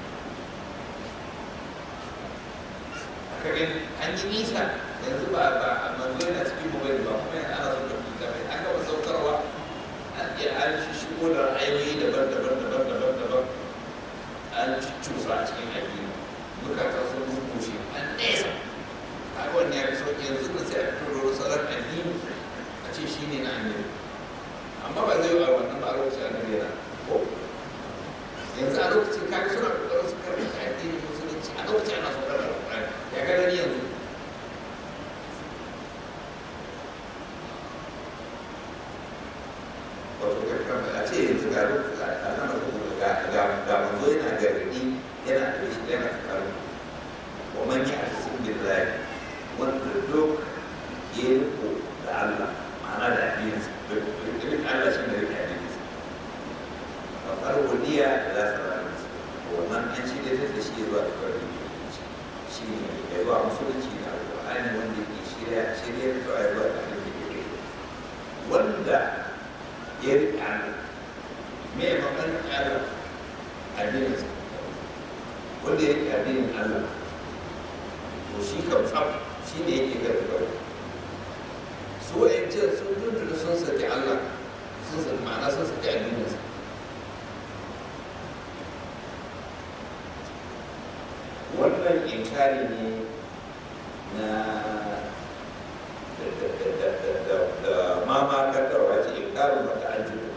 aka gani an yi nisa yanzu ba ba a manzo yana cikin mobile ba kuma yana ana saukar fita mai an gaba saukarwa an iya an shi shigo da ra'ayoyi daban-daban daban-daban daban an cusa a cikin addini bukata sun rukushe an nesa haka wani ya fi sauƙi yanzu da sai a fito da sauran addini a ce shi ne na annabi amma ba zai yi a wannan ba a lokacin annabi yana ko yanzu a lokacin kaga suna ƙoƙarin su karɓi addinin musulunci a lokacin ana saukar da alƙur'ani ya ga gani yanzu wato a ce yanzu ga lokacin a nan da kuma nan an shirya ta da shi zuwa tafarki shi ne ya zuwa musulunci da alƙur'ani wanda ke shirya shirya ta zuwa zuwa tafarki da wanda ya riƙe Allah me ya faɗin Allah addininsa wanda ya riƙe addinin Allah to shi kam tsaf shi ne yake ga tafarki su wa'yancan sun tuntuna sun saki Allah sun saki ma'ana sun saki addininsa wannan inkari ne na da mamakantarwa ce inkarin wata ajiyu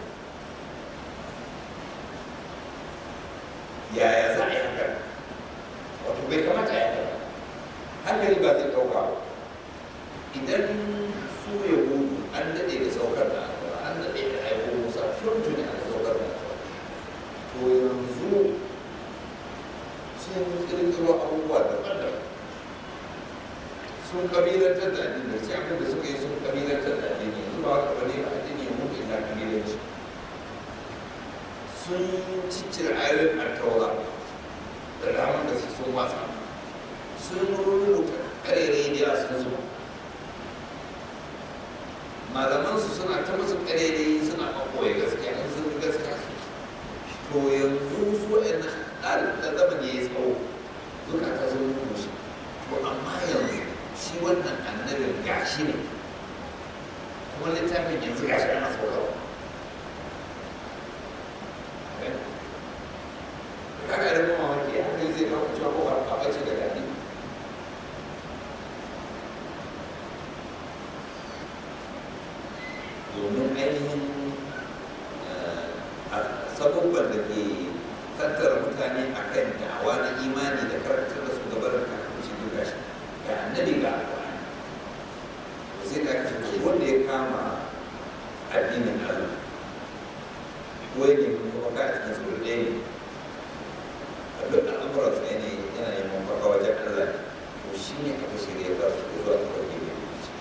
yaya za a yi haka wato bai kamata ya haka hankali ba zai ɗauka ba idan su ya gudu an daɗe da saukar da an daɗe da aiko musa tuntuni a saukar da to yanzu sun kirkiro abubuwa daban-daban sun kabilantar da addini sai abin da suka yi sun kabilantar da addini yanzu ba haka bane ba addini ya mutu ina kabilanci sun ciccire ayoyin alkawara da damar da su sun wasa sun rubuta ƙarerai da yawa sun zuba malamansu suna ta musu ƙarerai suna ɓaɓɓoye gaskiya in sun gaskiya su to yanzu su wa'annan da zaman ya yi tsawo zukata sun rushe to amma yanzu shi wannan annabin gashi ne kuma littafin yanzu gashi ana saukarwa kaga da kuma wani ya haka zai kawo cewa ko ba a bace da gani domin ainihin sabubban da ke tattara mutane a kan da'awa na imani da karantar da su gabarin kafin duk gashi ga annabi ga alƙur'ani to sai ka kashe wanda ya kama addinin Allah ko ya nemi mafaka a cikin tsoro ɗaya ne a duk al'amuran sa ne yana yin mafaka wajen Allah to shi ne aka shirya za su zuwa ta kwanke mai rikici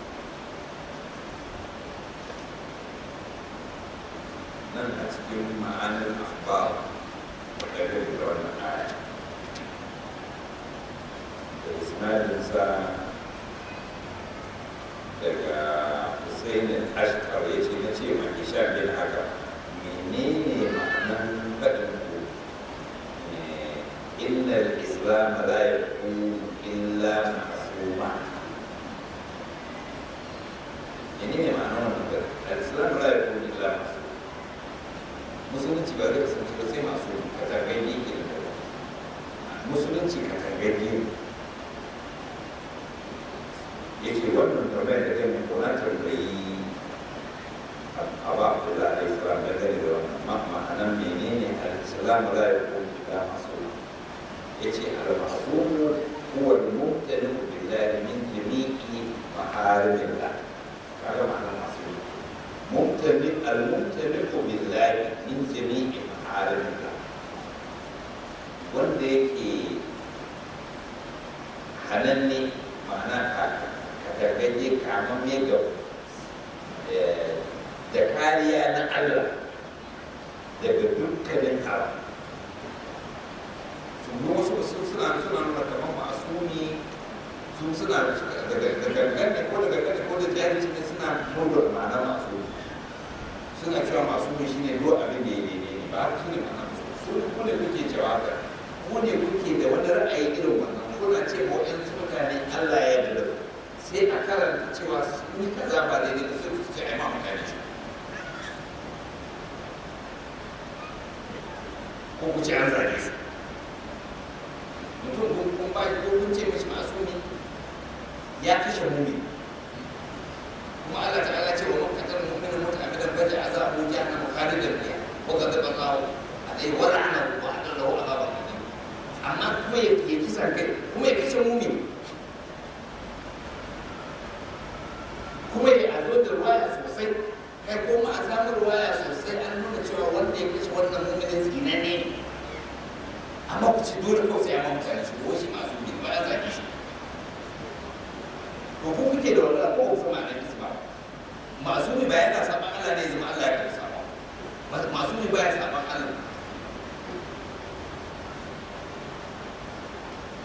nan a cikin ma'anin akhbar dangane da wannan aya da isnadinsa daga Hussein al-Ashqar ya ce na ce ma Isha bin haka menene ma'anan faɗin ku inna al-islam la yakunu illa ma'suma menene ma'anan wannan faɗin al-islam la yakunu illa ma'suma musulunci ba zai kasance ba sai masu katangage ke da musulunci katangage yake wannan tambayar da kai ko na tambayi Abu Abdullah alayhi salam da gani da wannan ma'anan menene al-islam la yakunu illa ma'suma yace al-ma'sum huwa al-mubtadi billahi min jami'i maharimillah kaga ma'anan ma'sum mubtadi al-mubtadi billahi min jami'i maharimillah wanda yake hananne ma'ana ka gargaje kamar ga da kariya na Allah daga dukkanin abu su wasu su suna suna nuna kamar masumi su suna da gangan ko da gangan ko da jahilci ne suna murda ma'ana masu suna cewa masumi shine duk abin da ya daidai ne ba shi ne ma'ana su ku ne kuke cewa haka ku ne kuke da wani ra'ayi irin wannan kuna ce ko ƴan mutane Allah ya yarda da sai a karanta cewa ni kaza ba daidai da sai su ce ai ma mutane shi ko ku ce an zage su mutum kun ba ko kun ce mishi masumi ya kashe mumi kuma Allah ta'ala ce wa man qatala mu'minan muta'ammidan bada azabu jahannam khalidan fiha wa ghadaba Allahu alayhi wa la'anahu wa adallahu azaban adim amma kuma ya kisa kai kuma ya kashe mumi kuma ya azo da ruwaya sosai kai ko ma a samu ruwaya sosai an nuna cewa wanda ya kashe wannan muminin zinanne ne amma ku ci dole kawai sai amma mutane shi ko shi masu bi ba ya zaki shi to ku kuke da wannan ko ku sama da isma masu bi ba yana saban Allah ne zama Allah ya karsa masu bi ba ya saban Allah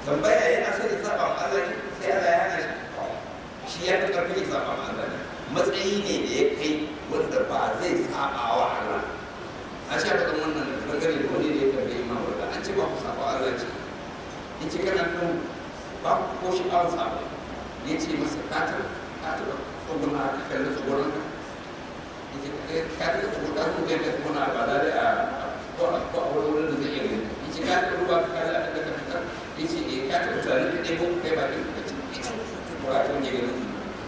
tambaya yana son ya saba ma Allah ne sai Allah ya hana shi shi ya fi karfin ya saba ma Allah ne matsayi ne da ya kai wanda ba zai saba wa Allah a sha faɗin wannan bangare da wani da ya tambayi imam wanda an ce ba ku saba wa Allah ce in ce kana kan ba ku ko shi an saba ya ce masa katar katar tsogon a kakar da tsogon ya ce katar da tsogon katar da ya tsogon a ba da a ko a wani wurin da zai iya gani ya ce katar ruwa ka kada a daga fitar ya ce eh katar da tsogon da ɗaya ko kai ba ɗin ka ce ita ko a tsogon ya gani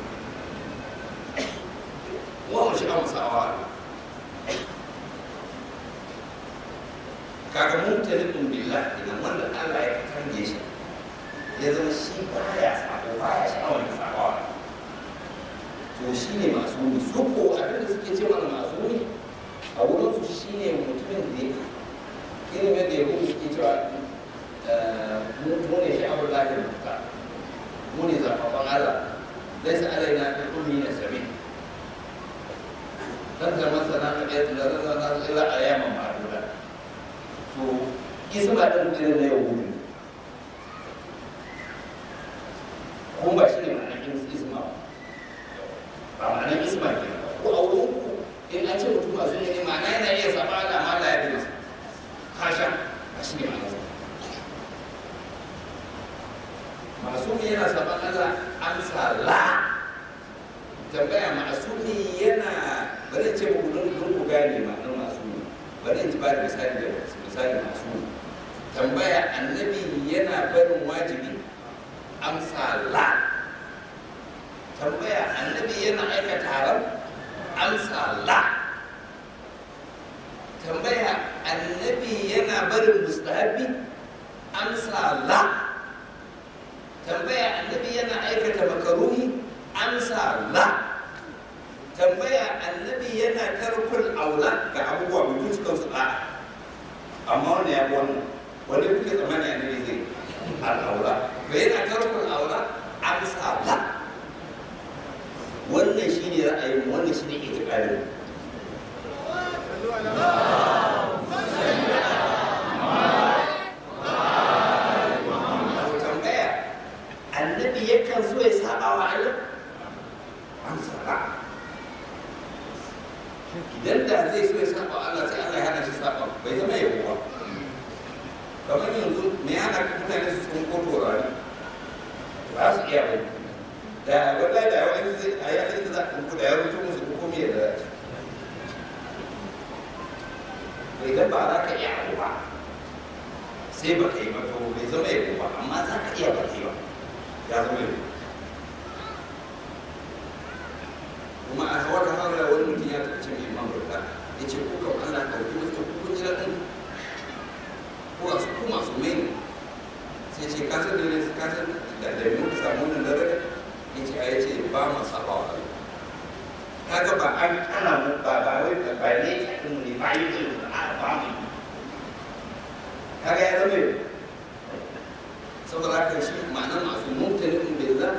wa mu shi an sawa kaga mumtalibun billah idan wanda Allah ya kange shi ya zama shi baya sako baya sha'awar da sakawa to shi ne masumi su ko abin da suke ce mana masumi a wurin su shi ne mutumin da ya irin yadda ya kuma suke cewa mu ne sha'awar lahir mutu mu ne zafafan Allah zai sa Allah yana da ɗumi na sami dan zama sana ka ɗaya da zan zan ila a yaman ma'adura to isma ɗin irin na yau gudu kuma ba shi ne ma'anar isma ba ma'anar isma ke ko a wurin ku in an ce mutum masu ne ma'ana yana iya saba da amma Allah ya bi masa kasha ba shi ne ma'anar masu ne yana saban Allah amsa la tambaya masumi yana bari ce muku don don ku gane ma'anar masumi bari in ba da misali da misali masumi tambaya annabi yana barin wajibi amsa la tambaya annabi yana aikata haram amsa la tambaya annabi yana barin mustahabi amsa la tambaya annabi yana aikata makaruhi amsa la tambaya annabi yana tarkul aula ga abubuwa mai dukkan su a amma wani ya wannan wani kuke tsammani annabi zai al'aula to yana tarkul aula amsa la wannan shine ra'ayin wannan shine itiqadin tambaya annabi yakan so ya saba wa Allah amsa la idan da zai so ya saba Allah sai Allah ya hana shi saba bai zama yabo ba kamar yanzu me yana mutane su sun koto rani ba su iya bai da wallahi da wani zai a ya sai da za ku da ya rubuta musu ko me da bai dan ba za ka iya abu ba sai ba kai ba to bai zama yabo ba amma za ka iya ba kai ba ya zama yabo kuma a wata hanyar wani mutum ya taɓa cin imam burka ya ce ko kan Allah ɗauki musu ko kun jira ɗin ko a su kuma su mai sai ce kasar da ne kasar da da mu samu wannan daraja ya ce a ya ce ba ma saba wa Allah kaga ba an ana mu ba ba wai ba ba ne ta ɗin ne ba yi da a ba mu kaga ya zama yau saboda haka shi ma'anar masu mumtalin billah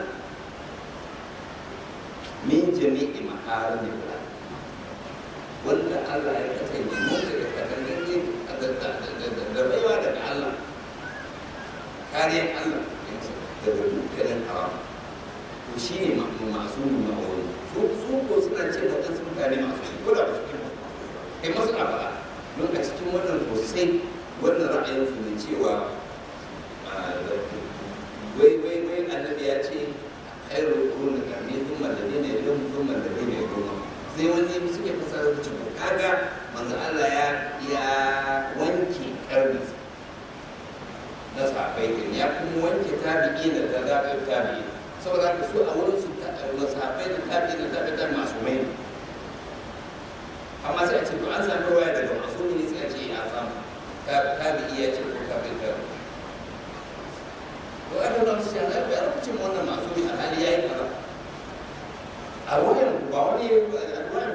min jami'i ma'arin da wanda Allah ya kasance mutu da katangance da baiwa daga Allah kariyar Allah daga dukkanin haram to shi ne masu nuna wani su ko suna ce waɗansu mutane masu shi ko da ba su kai masu kai masu ɗaba don a cikin wannan sosai wannan ra'ayinsu ne cewa wai wai wai annabi ya ce khairu quruni qarni thumma alladhina yalunhum thumma alladhina yalunhum sai wani suke fasara da cewa kaga manzo Allah ya ya wanke karni na sahabbai din ya kuma wanke tabi'i da tabi'i tabi'i saboda haka su a wurin su sahabbai da tabi'i da tabi'i masu mai amma sai a ce to an samu waya daga masu ne sai a ce a samu tabi'i ya ce ko tabi'i tabi'i to aka zama su yana da lokacin wannan masu yi a hali ya yi kaza a wayan ba wani ya yi a wayan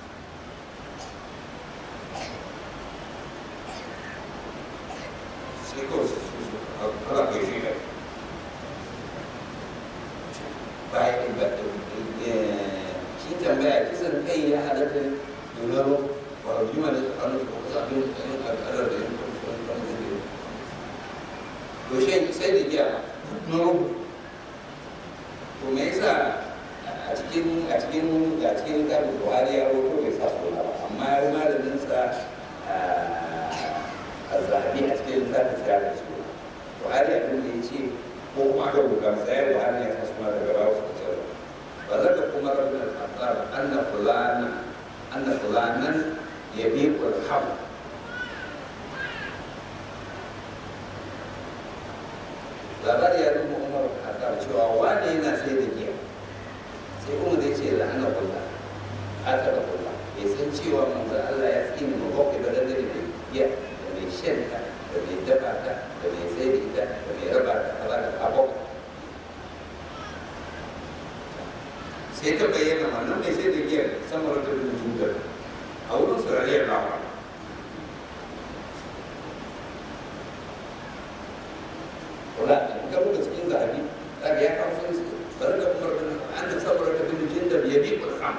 sai kawai su su su ala kai shi kai bayan da shi tambaya kisan kai ya halatta donaro ba a jima da tsakanin su ko kusa abin al'adar da yin to shi sai da giya na rubu to me yasa a cikin a cikin a cikin karin Buhari ya roto bai sa suna ba amma ya yi malamin sa a zahabi a cikin lissafin sa da su Buhari abin da ya ce ko kuma aka rubuta masa ya Buhari ya sa suna daga bawa su ce ba za ka kuma rabin al-fattar anna fulana anna fulanan yabiqul ham labari ya rubu Umar Khattab cewa wani yana sai da giya sai Umar ya ce la'ana kullu haka da kullu bai san cewa manzo Allah ya tsini ma ko da da da giya da mai shanta da mai dafa ta da mai sai da ita da mai raba ta kaza da abu sai ta bayyana wannan mai sai da giya samar da dukkan a wurin surariyar lawa wala ga muka cikin zahabi daga ya kawo sun bari da kuma an da saboda ta bin jin da ya bi kulham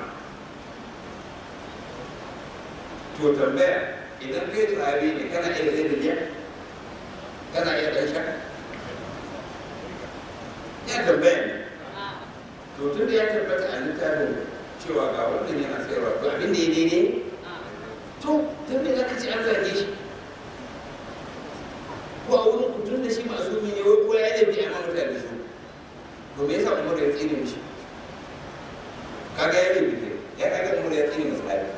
to tambaya idan kai zahabi ne kana iya zai da biya kana iya dan shaka ya tambaya ne to tun da ya tabbata a littafin cewa ga wannan yana sayarwa to abin da ya daidai to tun da ka ce an zage shi ko a wurin kutun da shi masumi ne wai ko ya yi biya ma mutane su to me yasa Umar ya tsine mishi kaga ya yi biye ya kaga Umar ya tsine masa hali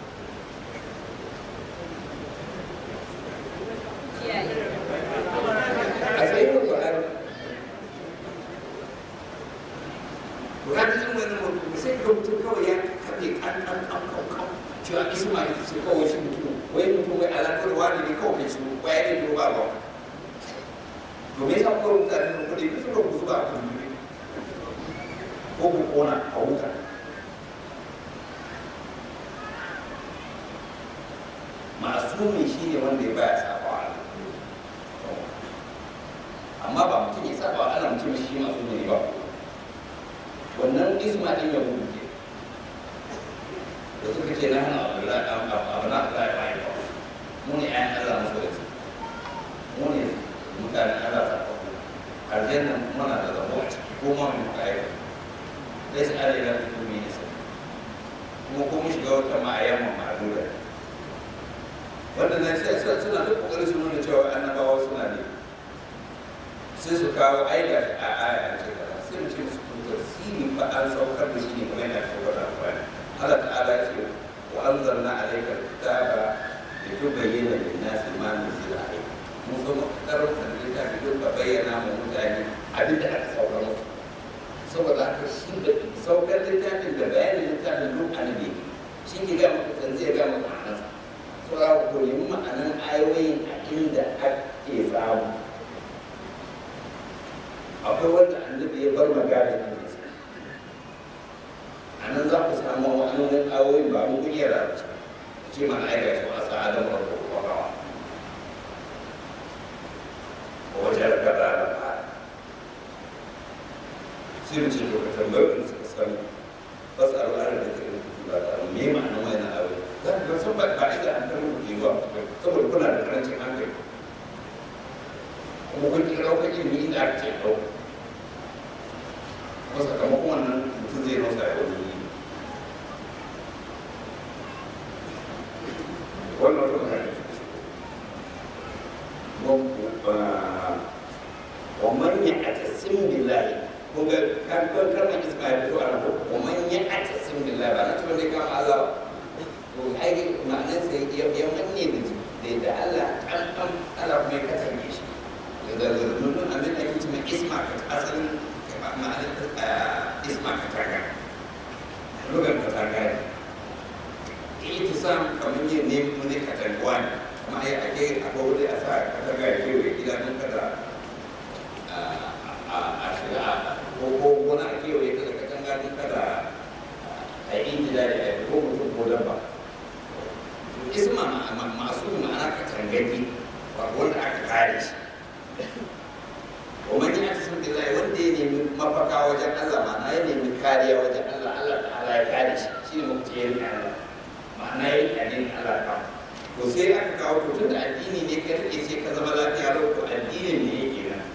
a sai ko Qur'ani Qur'ani din wannan mutum sai ka mutum kawai ya kafe kan kan kan kan cewa Ismail sai kawai shi mutum wai mutum wai alaƙar wani ne kawai su wai ya ne ba ba to me yasa ko mutane sun kudi su ko su ba ku ko ku kona a wuta masumi shi ne wanda ya baya saba Allah amma ba mutum ya saba Allah mutum shi masumi ne ba wannan Ismail ya gudu ke da suka ce na hana abu na Allah ya bayi ba mu ne ayan Allah masu da su mu ne mutane ana zaɓa aljanna muna da zabo a ciki ko ma mu kai dai sai Allah ya rubuta mu ne sai kuma ko mu shiga wata ma'ayyan mu ma'adura wannan sai sai suna da kokarin su nuna cewa annabawa suna ne sai su kawo aida a aya a cikin sai mu ce musu tafsiri fa an saukar da shi ne kuma yana saukar da Qur'ani Allah ta'ala ya ce wa anzalna alayka al-kitaba litubayyana lin-nasi ma nuzila ilayhim mun zo makarar da littafi don ka bayyana ma mutane abin da aka saukar musu saboda haka shi da saukar littafin da bayanin littafin duk annabi shi ke ga maka tanzi ya ga maka ma'anarsa saboda ku koyi ma'anar ayoyin a inda ake samu akwai wanda annabi ya bar magana a nisa a nan za ku samu ma'anonin ayoyin ba mu kuke da ce mana aika shi wasa adam rabu kwakawa wajen kada da fara sai mu ce to ka tambayi suka san fasar al'adar da take rubutu ba ta me ma'anar wani abu za ka san ba ba da an kan rubuce ba saboda kuna da karancin hankali kuma kun kira ka ilimi inda ake ce ɗau kuma sakamakon wannan mutum zai rasa ya wani yi wannan wata hanyar ومن يعتصم بالله هو كان كان كان اسمه يقول انا ومن يعتصم بالله انا تقول لك الله وهاي معناه سي يمني دي ده الله كان كان الله ما كتبش اذا نقول امين اكيد ما اسمك اصلا معناه اسمك كتاجا لغه كتاجا اتصام كمان ينام من كتاجوان ما هي أكيد أقول لي أسا كتاجا كيوي إذا نكذا أشياء هو هو أنا كيوي كذا كتاجا نكذا أي إنتي dari هو مطلوب بدبا اسمه ما معصوم أنا كتاجا دي وأقول أكتاريش ومن يعتصم بالله وديني ما بقى وجه الله معناه يعني من كاريا وجه الله الله تعالى كاريش شيء مبتين الله معناه يعني الله تعالى to sai aka kawo to tun da addini ne ka rike sai ka zama lafiya lau to addinin ne yake nan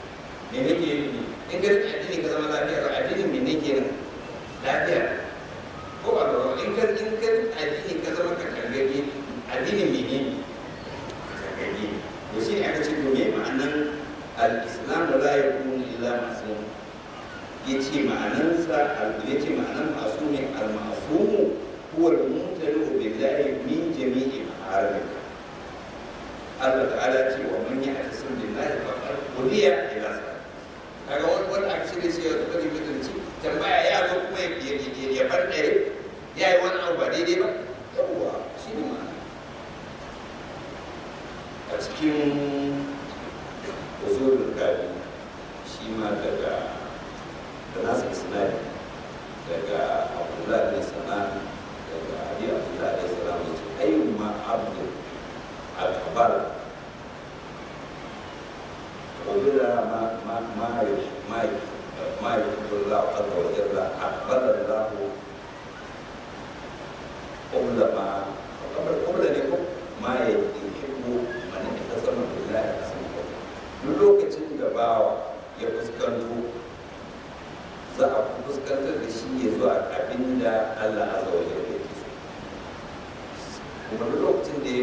ka rike addini ka zama lafiya to addinin me ne kenan lafiya ko ba da in ka in ka rike addini ka zama ka kangage addinin me ne kangage to shi ne aka ce to me ma'anan al-islam la yakunu illa ma'sum yace ma'anansa yace ma'anan ma'sumi al-ma'sumu huwa al-mumtali billahi min jami'i ma'arif Allah ta'ala ce wa man ya'tasim billahi faqad hudiya ila salat kaga wani wani aka ce sai ya tafi mutunci tambaya ya zo kuma ya ya ya bar dare ya yi wani abu ba daidai ba yawwa shi ne ma'ana a cikin usulul kafi shi ma daga da nasu isnadi daga abdullahi bin sanan daga abi abdullahi bin salam ya ce ayyuma abdu akbar وبلا ما ما ما ما ما يحب الله عز وجل أقبل الله قبل ما قبل قبل لكم ما يحب من اتصل بالله اسمه duk lokacin da bawa ya fuskanto za a fuskantar da shi ya zuwa abin da Allah azza wa jalla yake so kuma duk lokacin da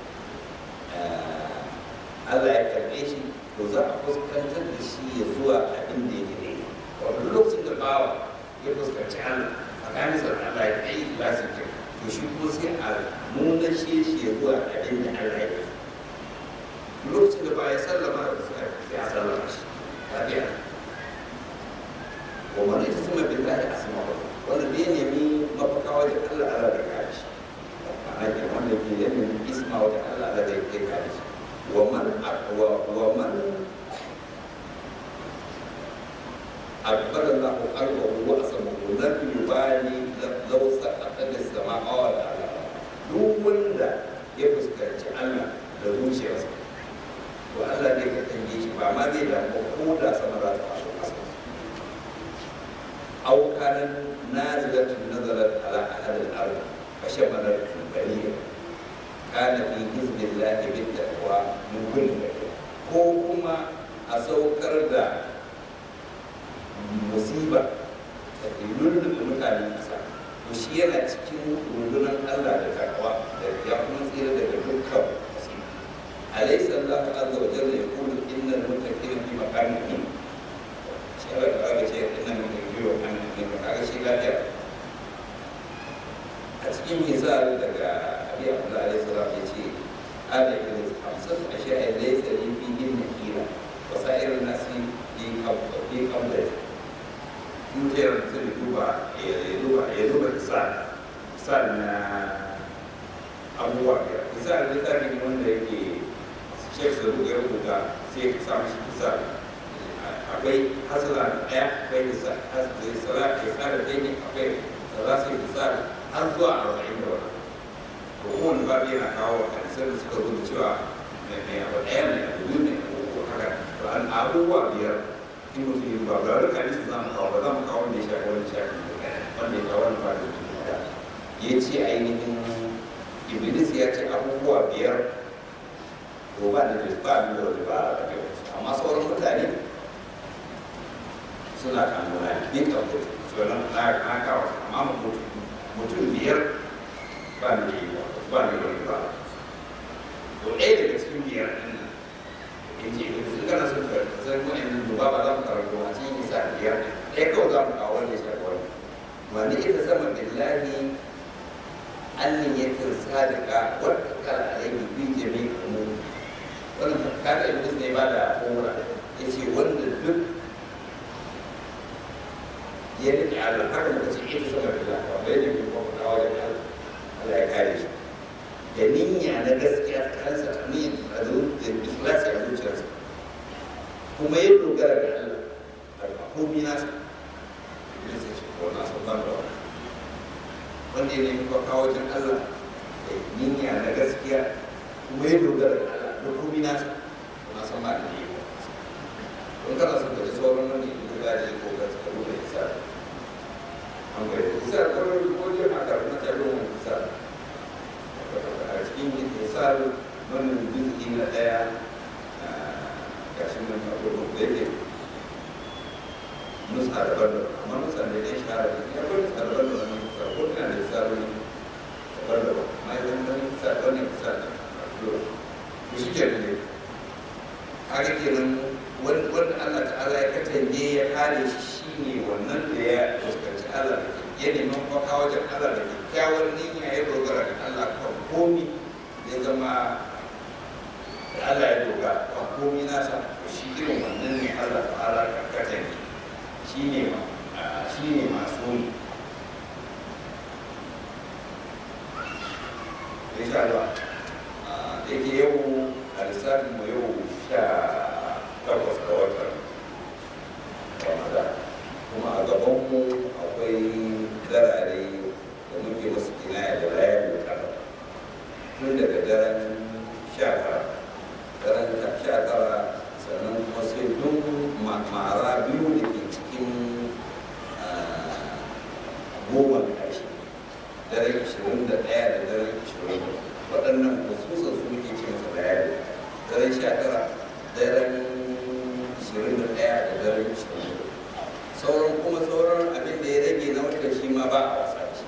Allah ya karɓe shi to za a fuskantar da shi ya zuwa abin da yake daidai wato lokacin da bawa ya fuskanci Allah tsakanin sa da Allah ya kai lasin kai to shi kuma sai a nuna shi shi ya zuwa abin da Allah ya kai lokacin da ba ya sallama da sai a sallama shi lafiya wa man yasma billahi asma'u wanda bai nemi mafaka wajen Allah Allah da kare shi ma'ana ke wanda ke nemi isma wajen Allah Allah da ya kare shi ومن ومن أكبر الله قلبه وأسمه لم يبالي لو سقطت السماء والأرض duk wanda ya fuskanci Allah da zuciyarsa to Allah ne ka tange shi ba ma zai damu ko da sama za ta faɗo ƙasa aw kana nazilatun nazalat ala ahli al-ard fa shamalat al-bariya kana fi hizbillahi bittaqwa min kulli khair ko kuma a saukar da musiba ta lulluɓe mutanen ƙasa to shi yana cikin rundunar Allah da takwa da ya kuma tsira daga dukkan musiba alaysa Allahu azza wa jalla yaqulu innal muttaqina fi maqamin amin shi Allah da aka ce innal muttaqina fi maqamin amin kaga shi lafiya a cikin misali daga أبي عبد الله عليه الصلاة والسلام هذا يقول خمسة أشياء ليس لي فيهن نكيرة وسائر الناس في في قبلته يمكن أن يدوب يدوب يدوب الإنسان إنسان أبو بكر إنسان مثال من وين يجي شيخ سلوك يقول شيخ سامي إنسان أبي حصل أيام أبي إنسان حصل الصلاة إنسان الدين أبي ثلاثة إنسان حصل أربعين دولار kowane babu yana kawo hadisar da suka zo da cewa mai abu ɗaya ne abu biyu ne ko haka to an abubuwa biyar in mutum yi ba ba rika hadisi za mu kawo ba za mu kawo wanda ya shafi wani shafi wanda ya kawo wani ba da da ya ce ainihin iblis ya ce abubuwa biyar to ba da ba da ba da ba da kai amma sauran mutane suna kan nuna ne kan mutu sauran na kawo amma mutum biyar ba da yi ba da wani ba to ɗaya daga cikin biyar ɗin nan in ce in kana son ka san wa'annan duba ba za mu karanto a cikin isa biyar ɗaya kawai za mu kawo wanda ya shafi wani wani ita sama billahi annin ya tirsa da ka wadda kala alaihi bi jami'in umuri wannan kaga iblis ne ba da hora ya ce wanda duk ya rike Allah haka muka ce ita sama billahi ba bai da bi ko kawo da Allah Allah ya kare shi da niyya na gaskiya tsakaninsa ta niyyar a da ikhlasi a zuciyarsa kuma ya dogara da Allah a komi nasa ya sai shi ko nasa ban da wani wanda ya nemi kwakwa wajen Allah da niyya na gaskiya kuma ya dogara da Allah da komi nasa ko nasa ba da yi don kana son ka ji sauran wani da za a yi ko ka tsaro da isa an bai isa kawai ko jiya na karfi na tsaron wani isa a cikin misal wannan juz'i na ɗaya gashin nan abubuwan da yake nusa daban-daban amma nusa da ya shahara da ya bar nusa daban-daban na nusa ko tana da tsaroni daban-daban amma idan na nusa wannan nusa da to shi ke ne haka kenan wanda Allah ta'ala ya katange ya kare shi shine wannan da ya fuskanci Allah da ya neman kwaka wajen Allah da kyakkyawar niyya ya dogara da Allah kan komi ya zama da Allah ya dogara kan komi nasa shi irin wannan ne Allah ta'ala ka katange shi ne shi ne masu ne insha Allah da yake yau a lissafin mu yau sha takwas ga watan Ramadan kuma a gabanmu akwai darare da muke wasu kinaya da layar da tara tun daga daren sha tara daren sha tara sannan kuma sai duk mara biyu da ke cikin goma ƙarshe daren ishirin da ɗaya da daren ishirin waɗannan hususan su muke ce masa layar daren sha tara daren ishirin da ɗaya da daren ishirin sauran kuma sauran abin da ya rage na wata shi ma ba a wasa ce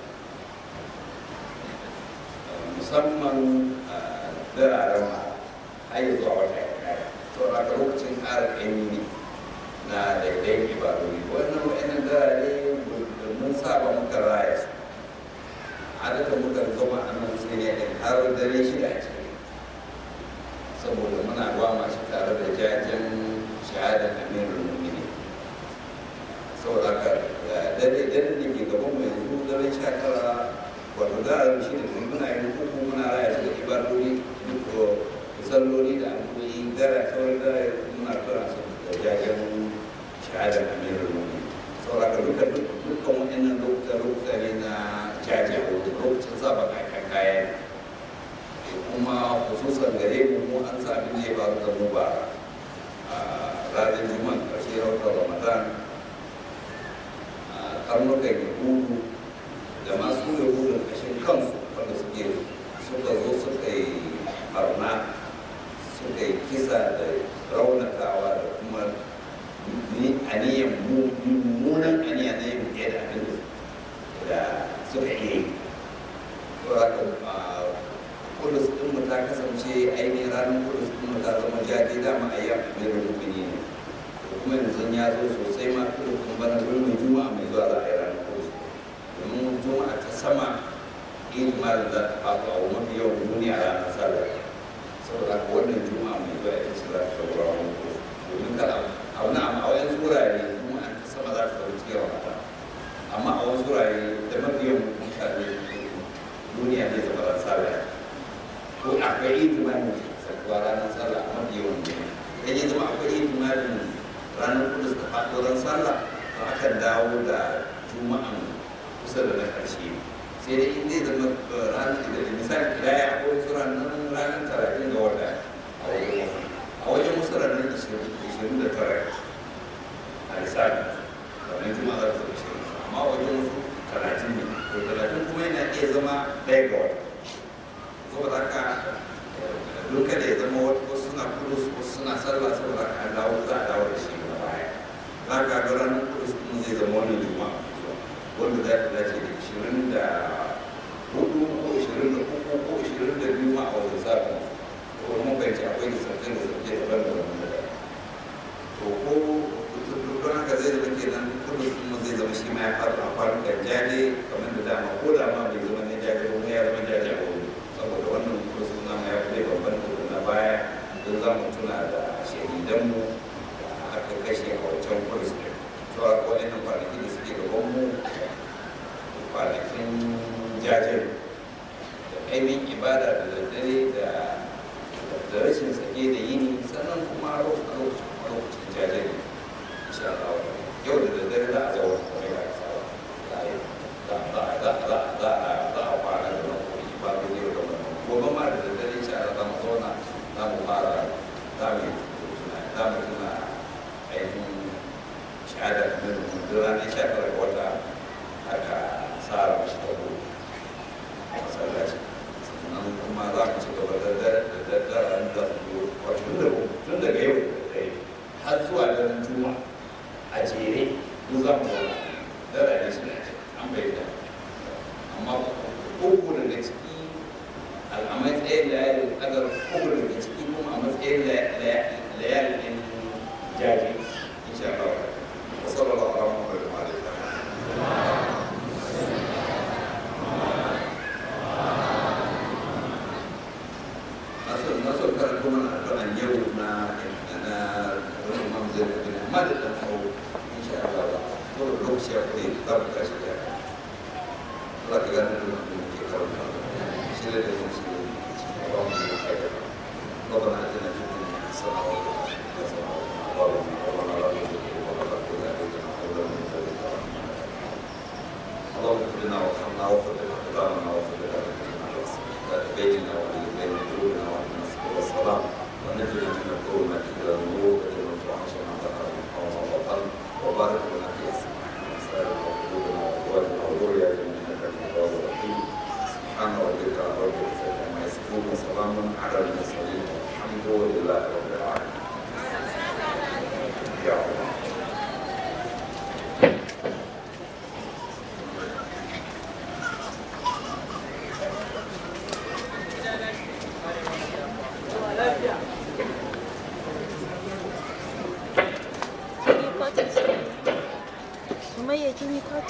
musamman dararen ma har yi zuwa wata ya kaya sauran ka lokacin ƙara ƙaimi ne na daidai ibarori wannan wa'annan darare mun saba muka raya su adata muka zama a nan sai ne har dare shida a cikin saboda muna gwama shi tare da jajen shahadar amirul mu'minin saboda haka dare dare da ke gaban mu yanzu dare sha tara wato da shi da muna yin uku muna raya shi da ibarori duk salloli da alƙoyi dare sauran dare muna tura su da jajen shahadar amirul mu'minin saboda haka duka dukkan waɗannan lokuta lokuta ne na jajen lokacin saba kayan kaya kuma hususan gare mu mu an sa abin da ya faru da mu ba a ranar juma'a ƙarshe rautar ramadan karnukan yahudu da masu yahudun ƙashin kansu wanda suke suka zo suka yi barna suka yi kisa da raunatawa da kuma aniyan mummunan aniya na yin fiye da abin da suka iya yi kudus ɗin mu ta kasance ainihin ranar kudus ɗin mu ta zama jadi dama a yau mai rukuni ne kuma yanzu ya zo sosai ma kudus ɗin bana domin juma'a mai zuwa za a yi ranar kudus domin juma'a ta sama ijmal za ta faɗo a mafi yawan duniya ranar sallah saboda haka wannan juma'a mai zuwa ita ce za ta zama ranar kudus domin kada a wani amma a wani wurare juma'a ta sama za ta zama cikin ramata amma a wasu wurare da mafi yawan mutane duniya zai zama ran sallah ko akwai itimarin sakuwa ranar sallah a mafi yawan duniya idan ya zama akwai itimarin ranar kudus ta faɗo ran sallah to akan dawo da juma'an kusa da na ƙarshe sai dai in zai zama ranar da misali kidaya akwai wasu ranar ranar talatin ga wata a wajen wasu a wajen wasu ranar ishirin da tara a lissafi ranar juma'a za ta zama ishirin amma wajen wasu talatin ne to talatin kuma yana iya zama ɗaya ga wata saboda haka don kada ya zama wasu suna kudus wasu suna sallah saboda haka an dawo za a dawo da shi gaba baya za ka ga ranar kudus kuma zai zama wani juma'a wanda za ta dace da ishirin da hudu ko ishirin da uku ko ishirin da biyu ma a wajen sabon ko mun fahimci akwai da sarkin da sarki daban da wani da to ko don haka zai zama kenan kudus kuma zai zama shi ma ya faru a kwanukan jaje kamar da dama ko da ma bai zama ne jaje ko ya zama jaje a wuri saboda wannan kudus na ma ya fi babban da na baya don za mu tuna da shahidanmu da aka kashe a wancan kudus ɗin to a waɗannan kwanaki da suke gabanmu kwanakin jajen da ƙaimin ibada da daddare da rashin sake da yini sannan kuma a lokacin jajen insha Allah yau da daddare za a zauna kamar da aka saba za a fara da wani ibadu yau da wani gobe ma da daddare insha Allah za mu zauna za mu fara za mu za mu tuna ainihin shahada da mutum ranar sha tara ga wata aka tsara mashi tabo a masallaci sannan kuma za mu ci gaba da daddare da su biyo wato tun daga yau da dare har zuwa daren juma'a a jere mu za mu zauna da rayuwa suna ce an bai da amma uku daga ciki a matsayin layar agar uku daga ciki kuma a matsayin layar ɗin jaji insha Allah wa sallallahu alaihi wa sallam. Masuk karena mana orang jauh na na orang mampu dengan mana dan tahu insyaallah kalau belum siap di dalam kasih dia lakukan dulu mungkin kalau sila dengan sila orang yang ada kalau ada nanti sahabat sahabat orang orang orang Allah berfirman Allah berfirman Allah berfirman بيننا وبين قلوبنا وبين الصلاة ونجعل من الظلمات إلى النور وجعل الفواحش ما ظهر منها وما بطن وبارك لنا في أسماعنا وأبصارنا وقلوبنا وأزواجنا وذرياتنا إنك أنت التواب الرحيم سبحان ربك رب العزة عما يصفون وسلام على المرسلين والحمد لله رب العالمين. يا الله. Sumayya kin yi